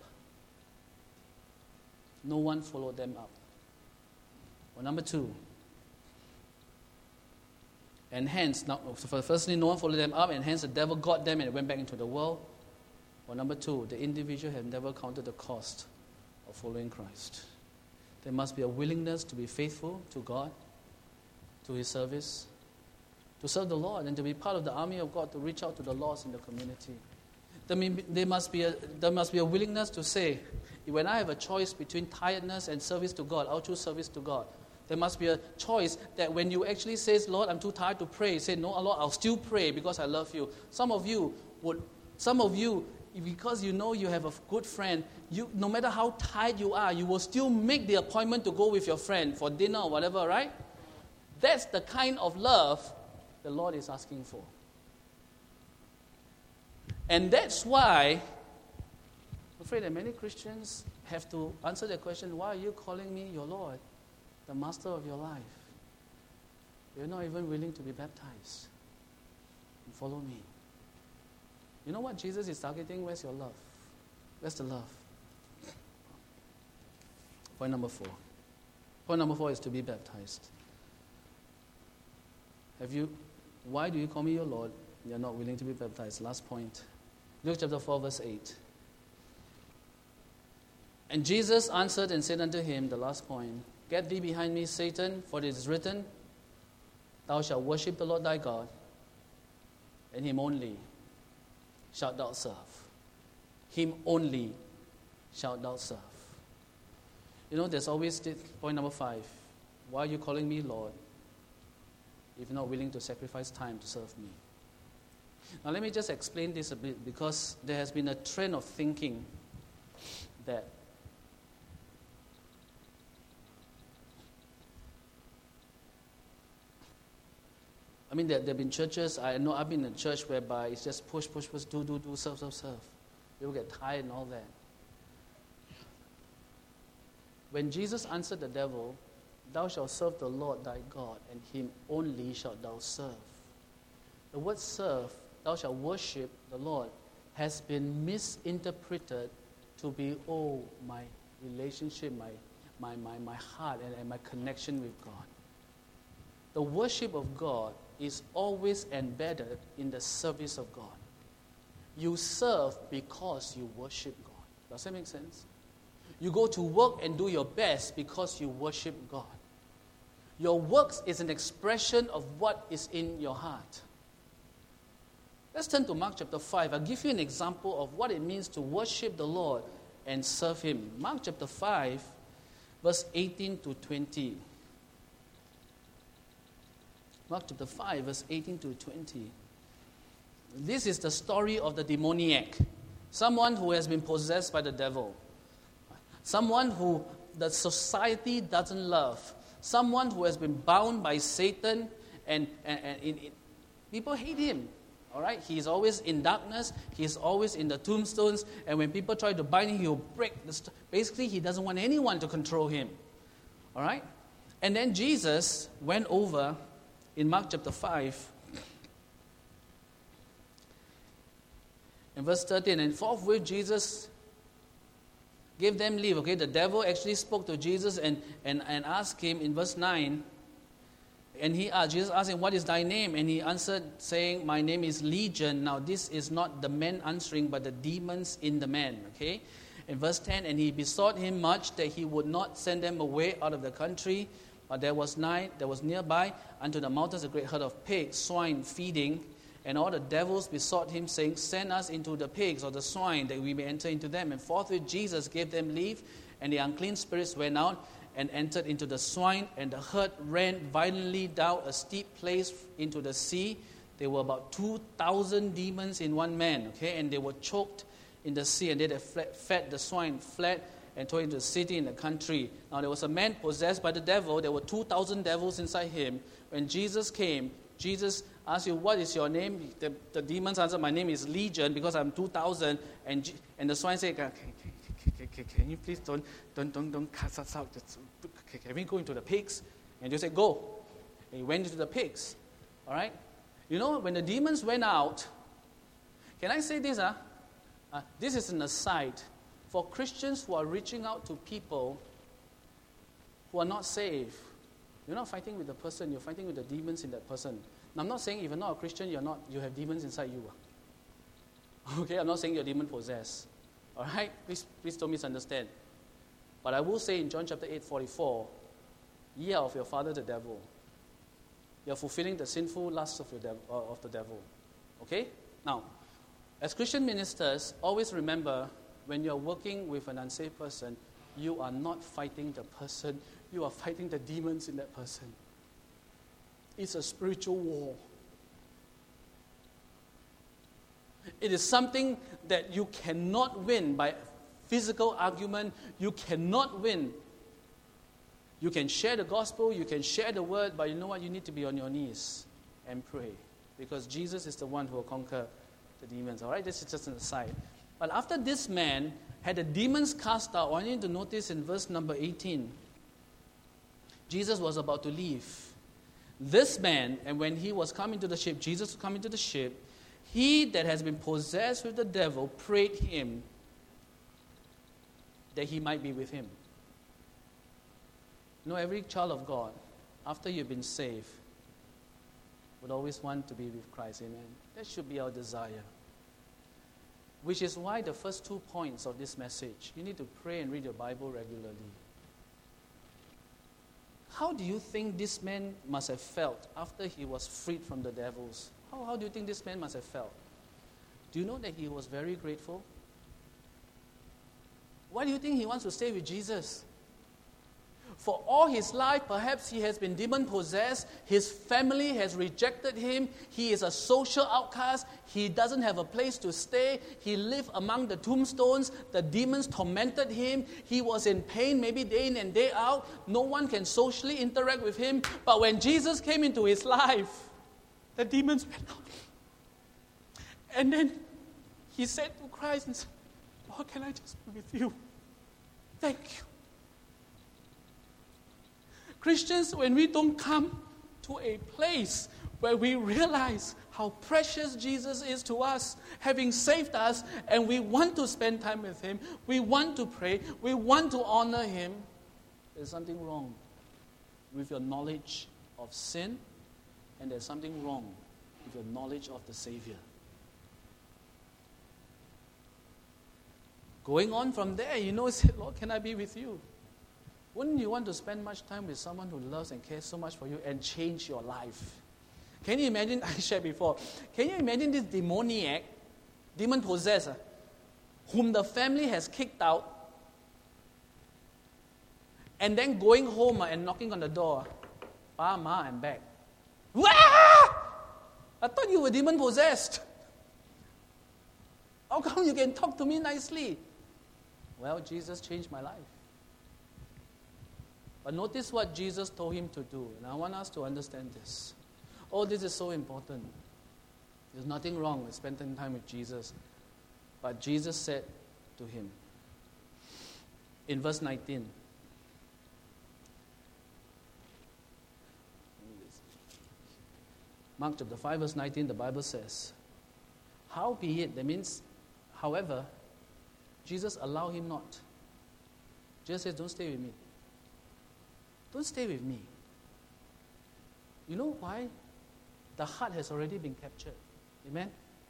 No one followed them up. Or number two, and hence, now, so firstly, no one followed them up, and hence the devil got them and went back into the world. Or number two, the individual has never counted the cost of following Christ. There must be a willingness to be faithful to God, to his service, to serve the Lord, and to be part of the army of God, to reach out to the lost in the community. There, may be, there, must be a, there must be a willingness to say, when I have a choice between tiredness and service to God, I'll choose service to God. There must be a choice that when you actually say, Lord, I'm too tired to pray, say, no, Lord, I'll still pray because I love you. Some of you would, some of you, because you know you have a good friend, you, no matter how tired you are, you will still make the appointment to go with your friend for dinner or whatever, right? That's the kind of love the Lord is asking for. And that's why I'm afraid that many Christians have to answer the question, why are you calling me your Lord, the master of your life? You're not even willing to be baptized and follow me. You know what Jesus is targeting? Where's your love? Where's the love? Point number four. Point number four is to be baptized. Have you, why do you call me your Lord? You're not willing to be baptized. Last point. Luke chapter four, verse eight. And Jesus answered and said unto him, the last point, Get thee behind me, Satan, for it is written, Thou shalt worship the Lord thy God, and him only shalt thou serve. Him only shalt thou serve. You know, there's always this point number five. Why are you calling me Lord if you're not willing to sacrifice time to serve me? Now let me just explain this a bit, because there has been a trend of thinking that I mean, there, there have been churches, I know I've been in a church whereby it's just push, push, push, do, do, do, serve, serve, serve. People get tired and all that. When Jesus answered the devil, thou shalt serve the Lord thy God, and him only shalt thou serve. The word serve, thou shalt worship the Lord, has been misinterpreted to be, oh, my relationship, my, my, my, my heart, and, and my connection with God. The worship of God is always embedded in the service of God. You serve because you worship God. Does that make sense? You go to work and do your best because you worship God. Your works is an expression of what is in your heart. Let's turn to Mark chapter five. I'll give you an example of what it means to worship the Lord and serve Him. Mark chapter five, verse eighteen to twenty. Mark chapter five, verse eighteen to twenty. This is the story of the demoniac. Someone who has been possessed by the devil. Someone who the society doesn't love. Someone who has been bound by Satan, and, and, and in, in, people hate him. All right? He's always in darkness. He's always in the tombstones. And when people try to bind him, he'll break the st- Basically, he doesn't want anyone to control him. All right? And then Jesus went over in Mark chapter five, in verse thirteen, and forthwith Jesus gave them leave. Okay, the devil actually spoke to Jesus and, and, and asked him in verse nine, and he asked, Jesus asked him, what is thy name? And he answered, saying, my name is Legion. Now this is not the men answering, but the demons in the man. Okay, in verse ten, and he besought him much that he would not send them away out of the country. But there was nigh, there was nearby unto the mountains a great herd of pigs, swine feeding, and all the devils besought him, saying, send us into the pigs or the swine, that we may enter into them. And forthwith Jesus gave them leave, and the unclean spirits went out and entered into the swine, and the herd ran violently down a steep place into the sea. There were about two thousand demons in one man, okay, and they were choked in the sea, and they that fled, fed the swine fled and toward into the city in the country. Now there was a man possessed by the devil. There were two thousand devils inside him. When Jesus came, Jesus asked you, what is your name? The, the demons answered, my name is Legion, because I'm two thousand. And and the swine said, can, can, can, can you please don't, don't, don't, don't cast us out? Can we go into the pigs? And Jesus said, go. And he went into the pigs. All right? You know, when the demons went out, can I say this? Huh? Uh, this is an aside. For Christians who are reaching out to people who are not saved, you're not fighting with the person, you're fighting with the demons in that person. Now, I'm not saying if you're not a Christian, you're not, you have demons inside you. Okay, I'm not saying you're demon possessed. All right, please, please don't misunderstand. But I will say in John chapter eight, forty-four, ye are of your father the devil. You're fulfilling the sinful lusts of, your dev- uh, of the devil. Okay? Now, as Christian ministers, always remember, when you're working with an unsaved person, you are not fighting the person. You are fighting the demons in that person. It's a spiritual war. It is something that you cannot win by physical argument. You cannot win. You can share the gospel, you can share the word, but you know what? You need to be on your knees and pray. Because Jesus is the one who will conquer the demons. All right? This is just an aside. But after this man had the demons cast out, I want you to notice in verse number eighteen, Jesus was about to leave. This man, and when he was coming to the ship, Jesus was coming to the ship, he that has been possessed with the devil prayed him that he might be with him. You know, every child of God, after you've been saved, would always want to be with Christ. Amen. That should be our desire. Which is why the first two points of this message, you need to pray and read your Bible regularly. How do you think this man must have felt after he was freed from the devils? How, how do you think this man must have felt? Do you know that he was very grateful? Why do you think he wants to stay with Jesus? For all his life, perhaps he has been demon-possessed. His family has rejected him. He is a social outcast. He doesn't have a place to stay. He lived among the tombstones. The demons tormented him. He was in pain maybe day in and day out. No one can socially interact with him. But when Jesus came into his life, the demons went out. And then he said to Christ, and said, Lord, can I just be with you? Thank you. Christians, when we don't come to a place where we realize how precious Jesus is to us, having saved us, and we want to spend time with him, we want to pray, we want to honor him, there's something wrong with your knowledge of sin, and there's something wrong with your knowledge of the Savior. Going on from there, you know, say, Lord, can I be with you? Wouldn't you want to spend much time with someone who loves and cares so much for you and change your life? Can you imagine, I shared before, can you imagine this demoniac, demon-possessed, whom the family has kicked out, and then going home and knocking on the door, Pa, Ma, I'm back. Wah! I thought you were demon-possessed. How come you can talk to me nicely? Well, Jesus changed my life. But notice what Jesus told him to do. And I want us to understand this. Oh, this is so important. There's nothing wrong with spending time with Jesus. But Jesus said to him, in verse nineteen, Mark chapter five, verse nineteen, the Bible says, howbeit, that means, however, Jesus allowed him not. Jesus says, don't stay with me. Don't stay with me. You know why? The heart has already been captured. Amen?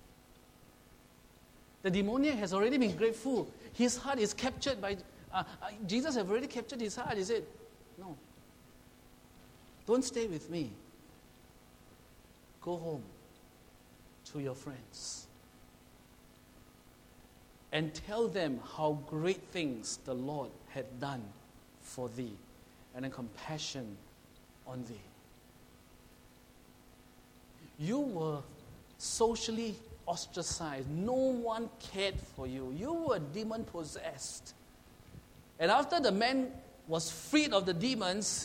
The demoniac has already been grateful. His heart is captured by... Uh, uh, Jesus has already captured his heart. He said, no. Don't stay with me. Go home to your friends and tell them how great things the Lord had done for thee, and a compassion on thee. You were socially ostracized. No one cared for you. You were demon-possessed. And after the man was freed of the demons,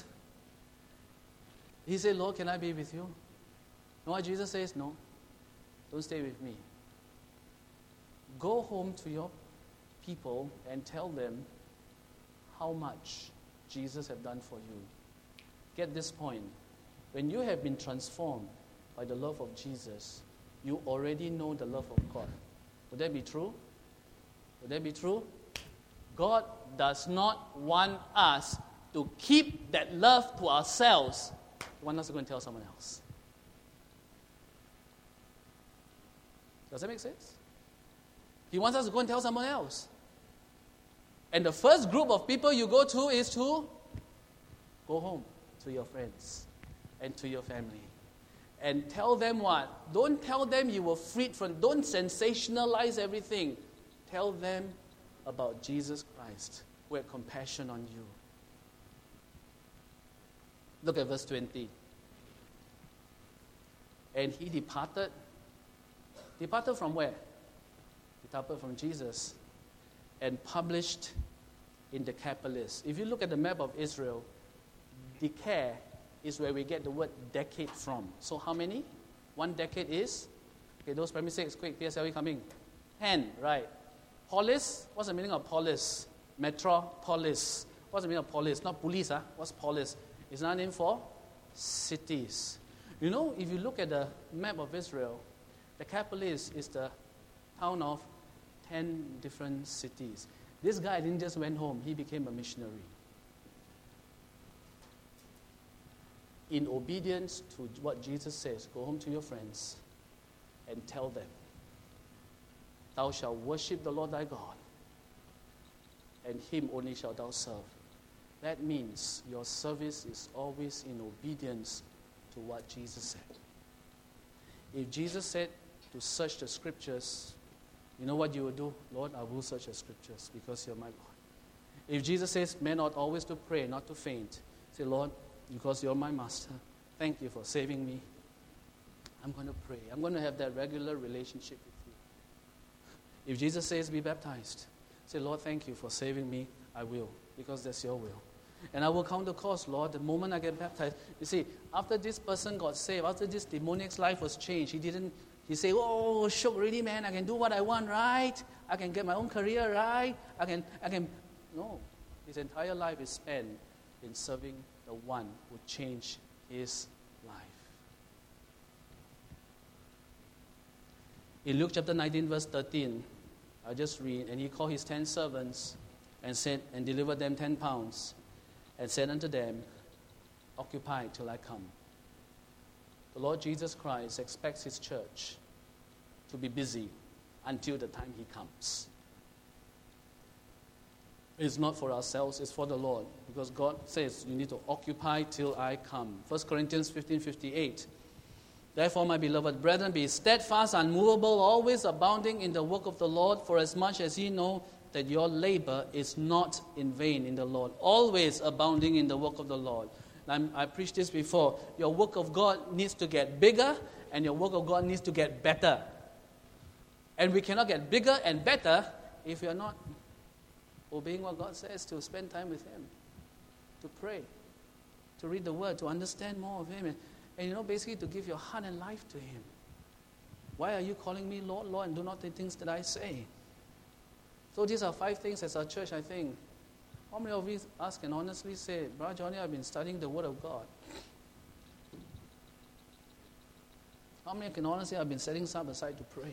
he said, Lord, can I be with you? You know what Jesus says? No. Don't stay with me. Go home to your people and tell them how much Jesus have done for you. Get this point. When you have been transformed by the love of Jesus, you already know the love of God. Would that be true? Would that be true? God does not want us to keep that love to ourselves. He wants us to go and tell someone else. Does that make sense? He wants us to go and tell someone else. And the first group of people you go to is to go home to your friends and to your family. And tell them what? Don't tell them you were freed from, don't sensationalize everything. Tell them about Jesus Christ who had compassion on you. Look at verse twenty. And he departed. Departed from where? Departed from Jesus. And published in Decapolis. If you look at the map of Israel, Deca is where we get the word decade from. So how many? One decade is? Okay, those primary six, quick, P S L E coming. Ten, right. Polis, what's the meaning of polis? Metropolis. What's the meaning of polis? Not police, huh? What's polis? It's not name for cities. You know, if you look at the map of Israel, Decapolis is the town of ten different cities. This guy didn't just went home, he became a missionary. In obedience to what Jesus says, go home to your friends and tell them, thou shalt worship the Lord thy God, and him only shalt thou serve. That means your service is always in obedience to what Jesus said. If Jesus said to search the scriptures, you know what you will do? Lord, I will search the scriptures because you're my God. If Jesus says, men ought always to pray, not to faint, say, Lord, because you're my master, thank you for saving me. I'm going to pray. I'm going to have that regular relationship with you. If Jesus says, be baptized, say, Lord, thank you for saving me. I will, because that's your will. And I will count the cost, Lord, the moment I get baptized. You see, after this person got saved, after this demonic's life was changed, he didn't, he said, oh, shook really, man, I can do what I want, right? I can get my own career, right? I can, I can, no. His entire life is spent in serving the one who changed his life. In Luke chapter nineteen, verse thirteen, I'll just read, and he called his ten servants and said, and delivered them ten pounds, and said unto them, occupy till I come. The Lord Jesus Christ expects his church to be busy until the time he comes. It's not for ourselves, it's for the Lord. Because God says you need to occupy till I come. First Corinthians fifteen fifty-eight. Therefore, my beloved brethren, be steadfast, unmovable, always abounding in the work of the Lord, for as much as ye know that your labor is not in vain in the Lord. Always abounding in the work of the Lord. I'm, I preached this before. Your work of God needs to get bigger, and your work of God needs to get better. And we cannot get bigger and better if we are not obeying what God says, to spend time with Him, to pray, to read the Word, to understand more of Him, and, and you know, basically to give your heart and life to Him. Why are you calling me Lord, Lord, and do not the things that I say? So these are five things as a church, I think. How many of us can honestly say, Brother Johnny, I've been studying the Word of God? How many can honestly, I've been setting some aside to pray?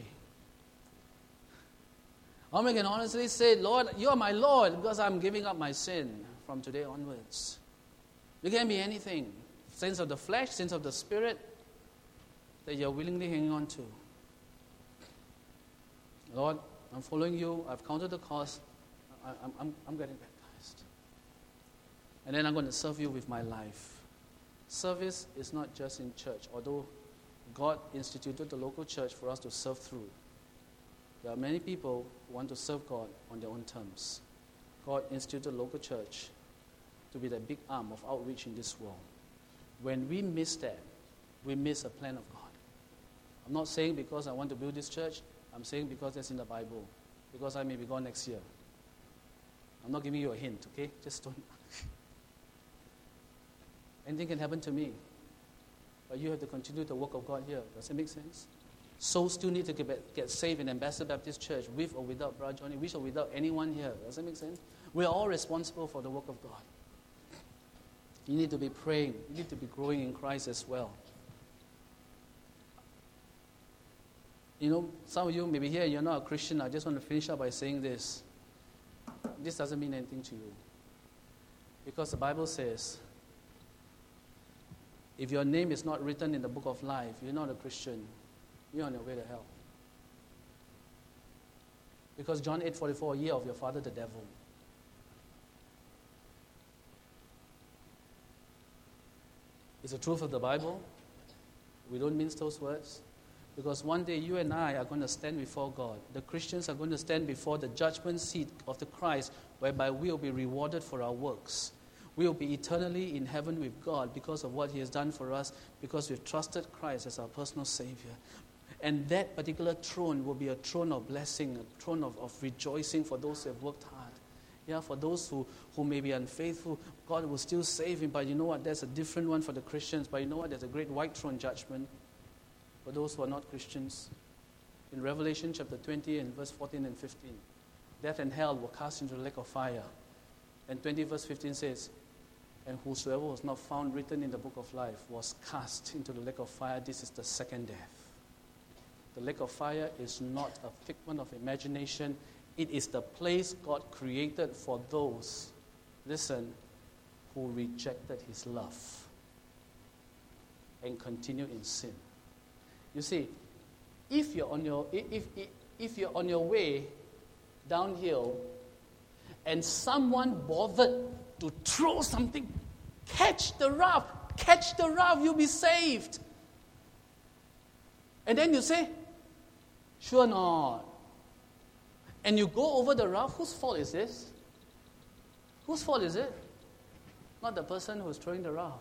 How many can honestly say, Lord, you are my Lord, because I'm giving up my sin from today onwards? It can be anything. Sins of the flesh, sins of the spirit, that you're willingly hanging on to. Lord, I'm following you. I've counted the cost. I, I'm, I'm, I'm getting baptized. And then I'm going to serve you with my life. Service is not just in church, although God instituted the local church for us to serve through. There are many people who want to serve God on their own terms. God instituted the local church to be the big arm of outreach in this world. When we miss that, we miss a plan of God. I'm not saying because I want to build this church. I'm saying because that's in the Bible. Because I may be gone next year. I'm not giving you a hint, okay? Just don't. Anything can happen to me. But you have to continue the work of God here. Does it make sense? Souls still need to get, get saved in Ambassador Baptist Church, with or without Brother Johnny, with or without anyone here. Does that make sense? We are all responsible for the work of God. You need to be praying. You need to be growing in Christ as well. You know, some of you may be here and you're not a Christian. I just want to finish up by saying this. This doesn't mean anything to you. Because the Bible says, if your name is not written in the book of life, you're not a Christian. You're on your way to hell. Because John eight forty-four, ye of your father the devil. It's the truth of the Bible. We don't mince those words. Because one day you and I are going to stand before God. The Christians are going to stand before the judgment seat of the Christ, whereby we will be rewarded for our works. We will be eternally in heaven with God because of what He has done for us, because we've trusted Christ as our personal Savior. And that particular throne will be a throne of blessing, a throne of, of rejoicing for those who have worked hard. Yeah, for those who, who may be unfaithful, God will still save him. But you know what? There's a different one for the Christians. But you know what? There's a great white throne judgment for those who are not Christians. In Revelation chapter twenty and verse fourteen and fifteen, death and hell were cast into the lake of fire. And twenty verse fifteen says, and whosoever was not found written in the book of life was cast into the lake of fire. This is the second death. The lake of fire is not a figment of imagination. It is the place God created for those, listen, who rejected His love and continue in sin. You see, if you're on your if if, if you're on your way downhill and someone bothered to throw something, catch the raft, catch the raft, you'll be saved. And then you say, sure not. And you go over the raft, whose fault is this? Whose fault is it? Not the person who's throwing the raft.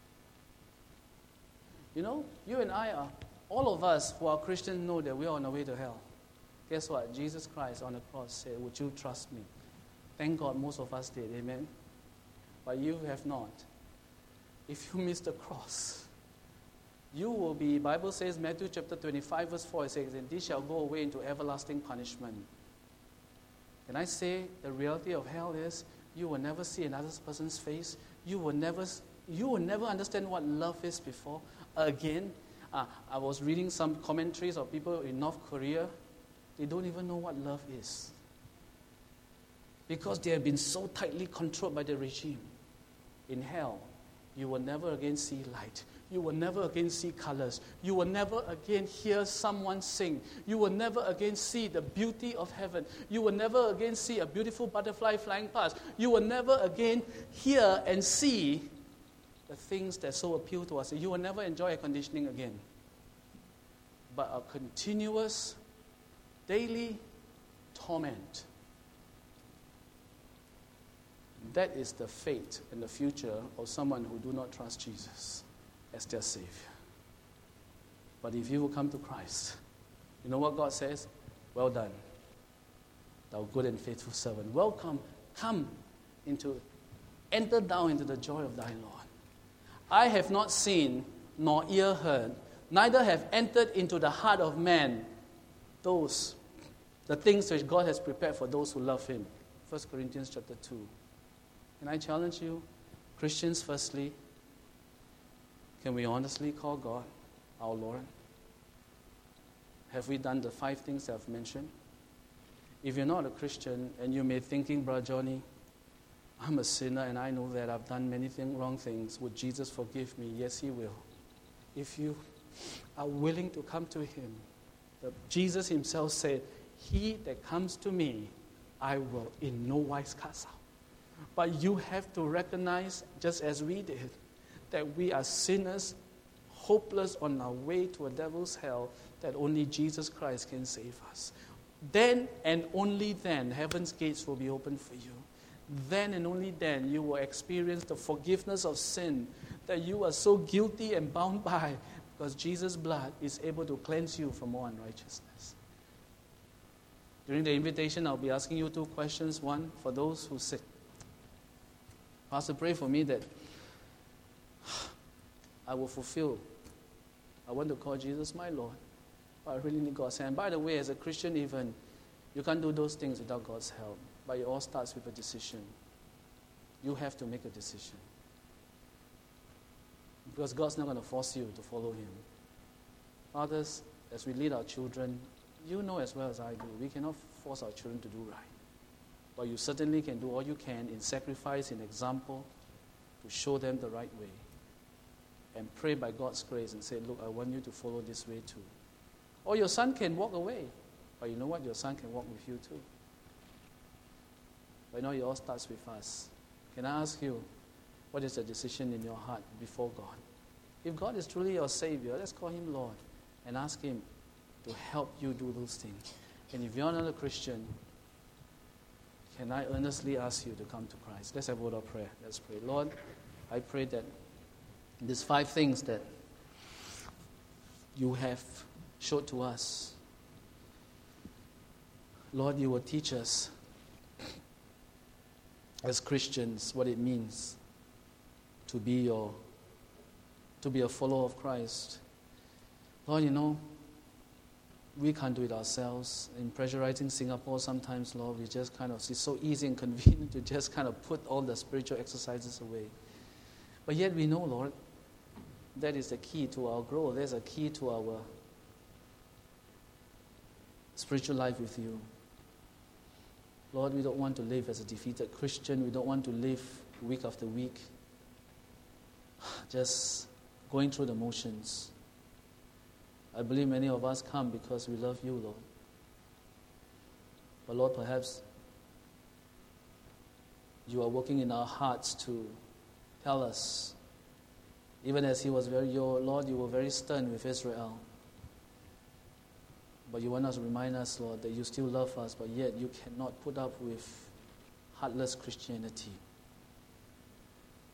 You know, you and I are, all of us who are Christians know that we are on our way to hell. Guess what? Jesus Christ on the cross said, would you trust me? Thank God most of us did, amen? But you have not. If you miss the cross, you will be, Bible says, Matthew chapter twenty-five, verse four, it says, and these shall go away into everlasting punishment. Can I say the reality of hell is you will never see another person's face. You will never, you will never understand what love is before. Again, uh, I was reading some commentaries of people in North Korea. They don't even know what love is. Because they have been so tightly controlled by the regime. In hell, you will never again see light. You will never again see colors. You will never again hear someone sing. You will never again see the beauty of heaven. You will never again see a beautiful butterfly flying past. You will never again hear and see the things that so appeal to us. You will never enjoy air conditioning again. But a continuous, daily torment. That is the fate and the future of someone who do not trust Jesus as their Savior. But if you will come to Christ, you know what God says? Well done, thou good and faithful servant. Welcome, come into, enter down into the joy of thy Lord. I have not seen, nor ear heard, neither have entered into the heart of man those, the things which God has prepared for those who love Him. First Corinthians chapter two. Can I challenge you, Christians, firstly, can we honestly call God our Lord? Have we done the five things that I've mentioned? If you're not a Christian and you may be thinking, Brother Johnny, I'm a sinner and I know that I've done many thing, wrong things. Would Jesus forgive me? Yes, He will. If you are willing to come to Him, the, Jesus Himself said, he that comes to me, I will in no wise cast out. But you have to recognize, just as we did, that we are sinners, hopeless on our way to a devil's hell, that only Jesus Christ can save us. Then and only then, heaven's gates will be open for you. Then and only then, you will experience the forgiveness of sin that you are so guilty and bound by, because Jesus' blood is able to cleanse you from all unrighteousness. During the invitation, I'll be asking you two questions. One, for those who say, Pastor, pray for me that I will fulfill. I want to call Jesus my Lord, but I really need God's hand. By the way, as a Christian even, you can't do those things without God's help. But it all starts with a decision. You have to make a decision. Because God's not going to force you to follow Him. Fathers, as we lead our children, you know as well as I do, we cannot force our children to do right. But you certainly can do all you can in sacrifice, in example, to show them the right way. And pray by God's grace and say, look, I want you to follow this way too. Or your son can walk away. But you know what? Your son can walk with you too. But you know, it all starts with us. Can I ask you, what is the decision in your heart before God? If God is truly your Savior, let's call Him Lord and ask Him to help you do those things. And if you're not a Christian, can I earnestly ask you to come to Christ? Let's have a word of prayer. Let's pray. Lord, I pray that these five things that you have showed to us, Lord, you will teach us as Christians what it means to be your, to be a follower of Christ. Lord, you know, we can't do it ourselves. In pressurizing Singapore, sometimes, Lord, we just kind of, it's so easy and convenient to just kind of put all the spiritual exercises away. But yet we know, Lord, that is the key to our growth. There's a key to our spiritual life with you. Lord, we don't want to live as a defeated Christian. We don't want to live week after week just going through the motions. I believe many of us come because we love you, Lord. But Lord, perhaps you are working in our hearts to tell us, even as he was very, your Lord, you were very stern with Israel. But you want us to remind us, Lord, that you still love us, but yet you cannot put up with heartless Christianity.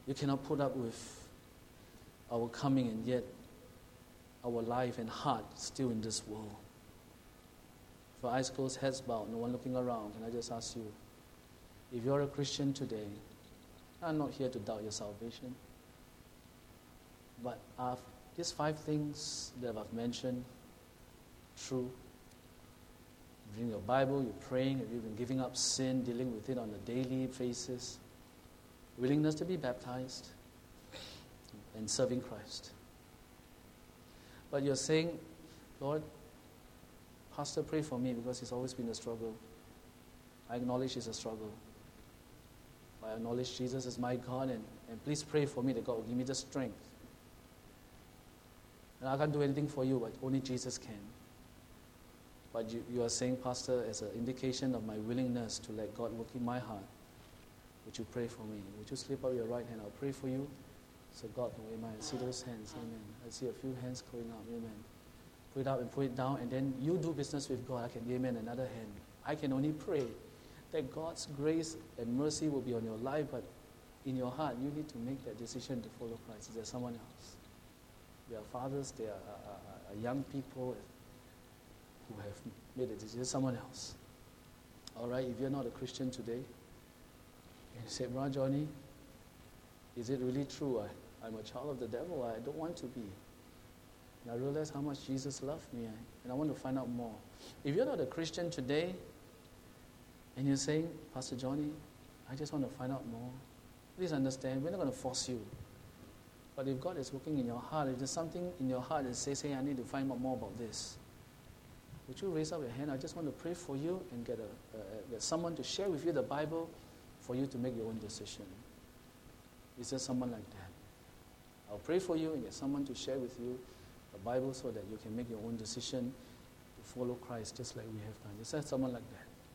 You cannot put up with our coming and yet our life and heart still in this world. For eyes closed, heads bowed, no one looking around, can I just ask you, if you're a Christian today, I'm not here to doubt your salvation, but are these five things that I've mentioned true? Reading your Bible, you're praying, have you been giving up sin, dealing with it on a daily basis? Willingness to be baptized and serving Christ. But you're saying, Lord, Pastor, pray for me because it's always been a struggle. I acknowledge it's a struggle. I acknowledge Jesus is my God, and, and please pray for me that God will give me the strength. And I can't do anything for you, but only Jesus can. But you, you are saying, Pastor, as an indication of my willingness to let God work in my heart, would you pray for me? Would you slip out your right hand? I'll pray for you. So God, amen. I see those hands, amen. I see a few hands going up, amen. Put it up and put it down, and then you do business with God. I can, amen, another hand. I can only pray that God's grace and mercy will be on your life, but in your heart, you need to make that decision to follow Christ. Is there someone else? There are fathers, there are, are, are young people who have made a decision. Someone else. All right, if you're not a Christian today, and you say, Brother Johnny, is it really true? I, I'm a child of the devil. I don't want to be. And I realize how much Jesus loved me, and I want to find out more. If you're not a Christian today, and you're saying, Pastor Johnny, I just want to find out more, please understand, we're not going to force you. But if God is working in your heart, if there's something in your heart that says, hey, I need to find out more about this, would you raise up your hand? I just want to pray for you and get, a, uh, get someone to share with you the Bible for you to make your own decision. Is there someone like that? I'll pray for you and get someone to share with you the Bible so that you can make your own decision to follow Christ just like we have done. Is there someone like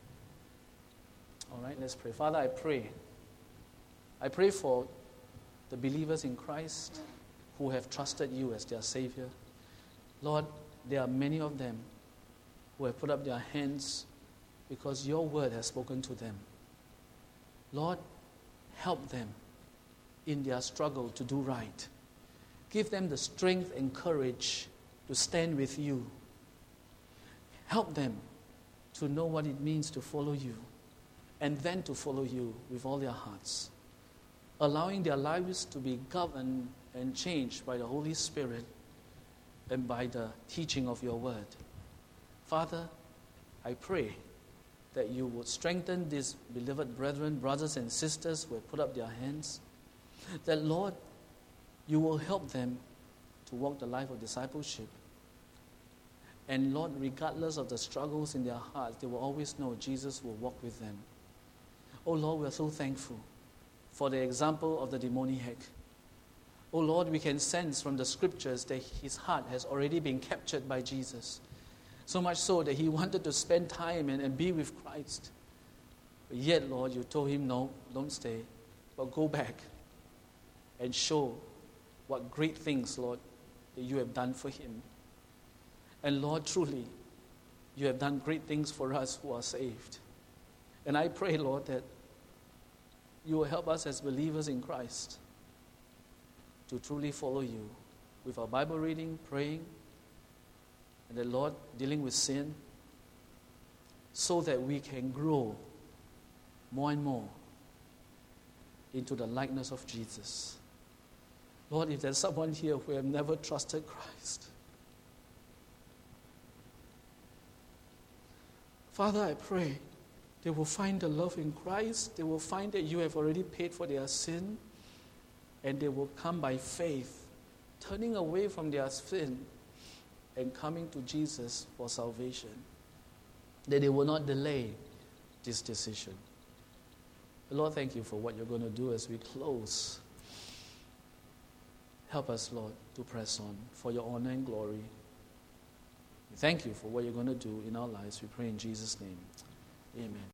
that? All right, let's pray. Father, I pray. I pray for the believers in Christ who have trusted you as their Savior. Lord, there are many of them who have put up their hands because your word has spoken to them. Lord, help them in their struggle to do right. Give them the strength and courage to stand with you. Help them to know what it means to follow you, and then to follow you with all their hearts, allowing their lives to be governed and changed by the Holy Spirit and by the teaching of your word. Father, I pray that you would strengthen these beloved brethren, brothers and sisters who have put up their hands, that, Lord, you will help them to walk the life of discipleship. And, Lord, regardless of the struggles in their hearts, they will always know Jesus will walk with them. Oh, Lord, we are so thankful for the example of the demoniac. Oh, Lord, we can sense from the scriptures that his heart has already been captured by Jesus. So much so that he wanted to spend time and, and be with Christ. But yet, Lord, you told him, no, don't stay, but go back and show what great things, Lord, that you have done for him. And Lord, truly, you have done great things for us who are saved. And I pray, Lord, that you will help us as believers in Christ to truly follow you with our Bible reading, praying, and the Lord dealing with sin, so that we can grow more and more into the likeness of Jesus. Lord, if there's someone here who have never trusted Christ, Father, I pray they will find the love in Christ. They will find that you have already paid for their sin, and they will come by faith, turning away from their sin and coming to Jesus for salvation. That they will not delay this decision. Lord, thank you for what you're going to do as we close. Help us, Lord, to press on for your honor and glory. We thank you for what you're going to do in our lives. We pray in Jesus' name. Amen.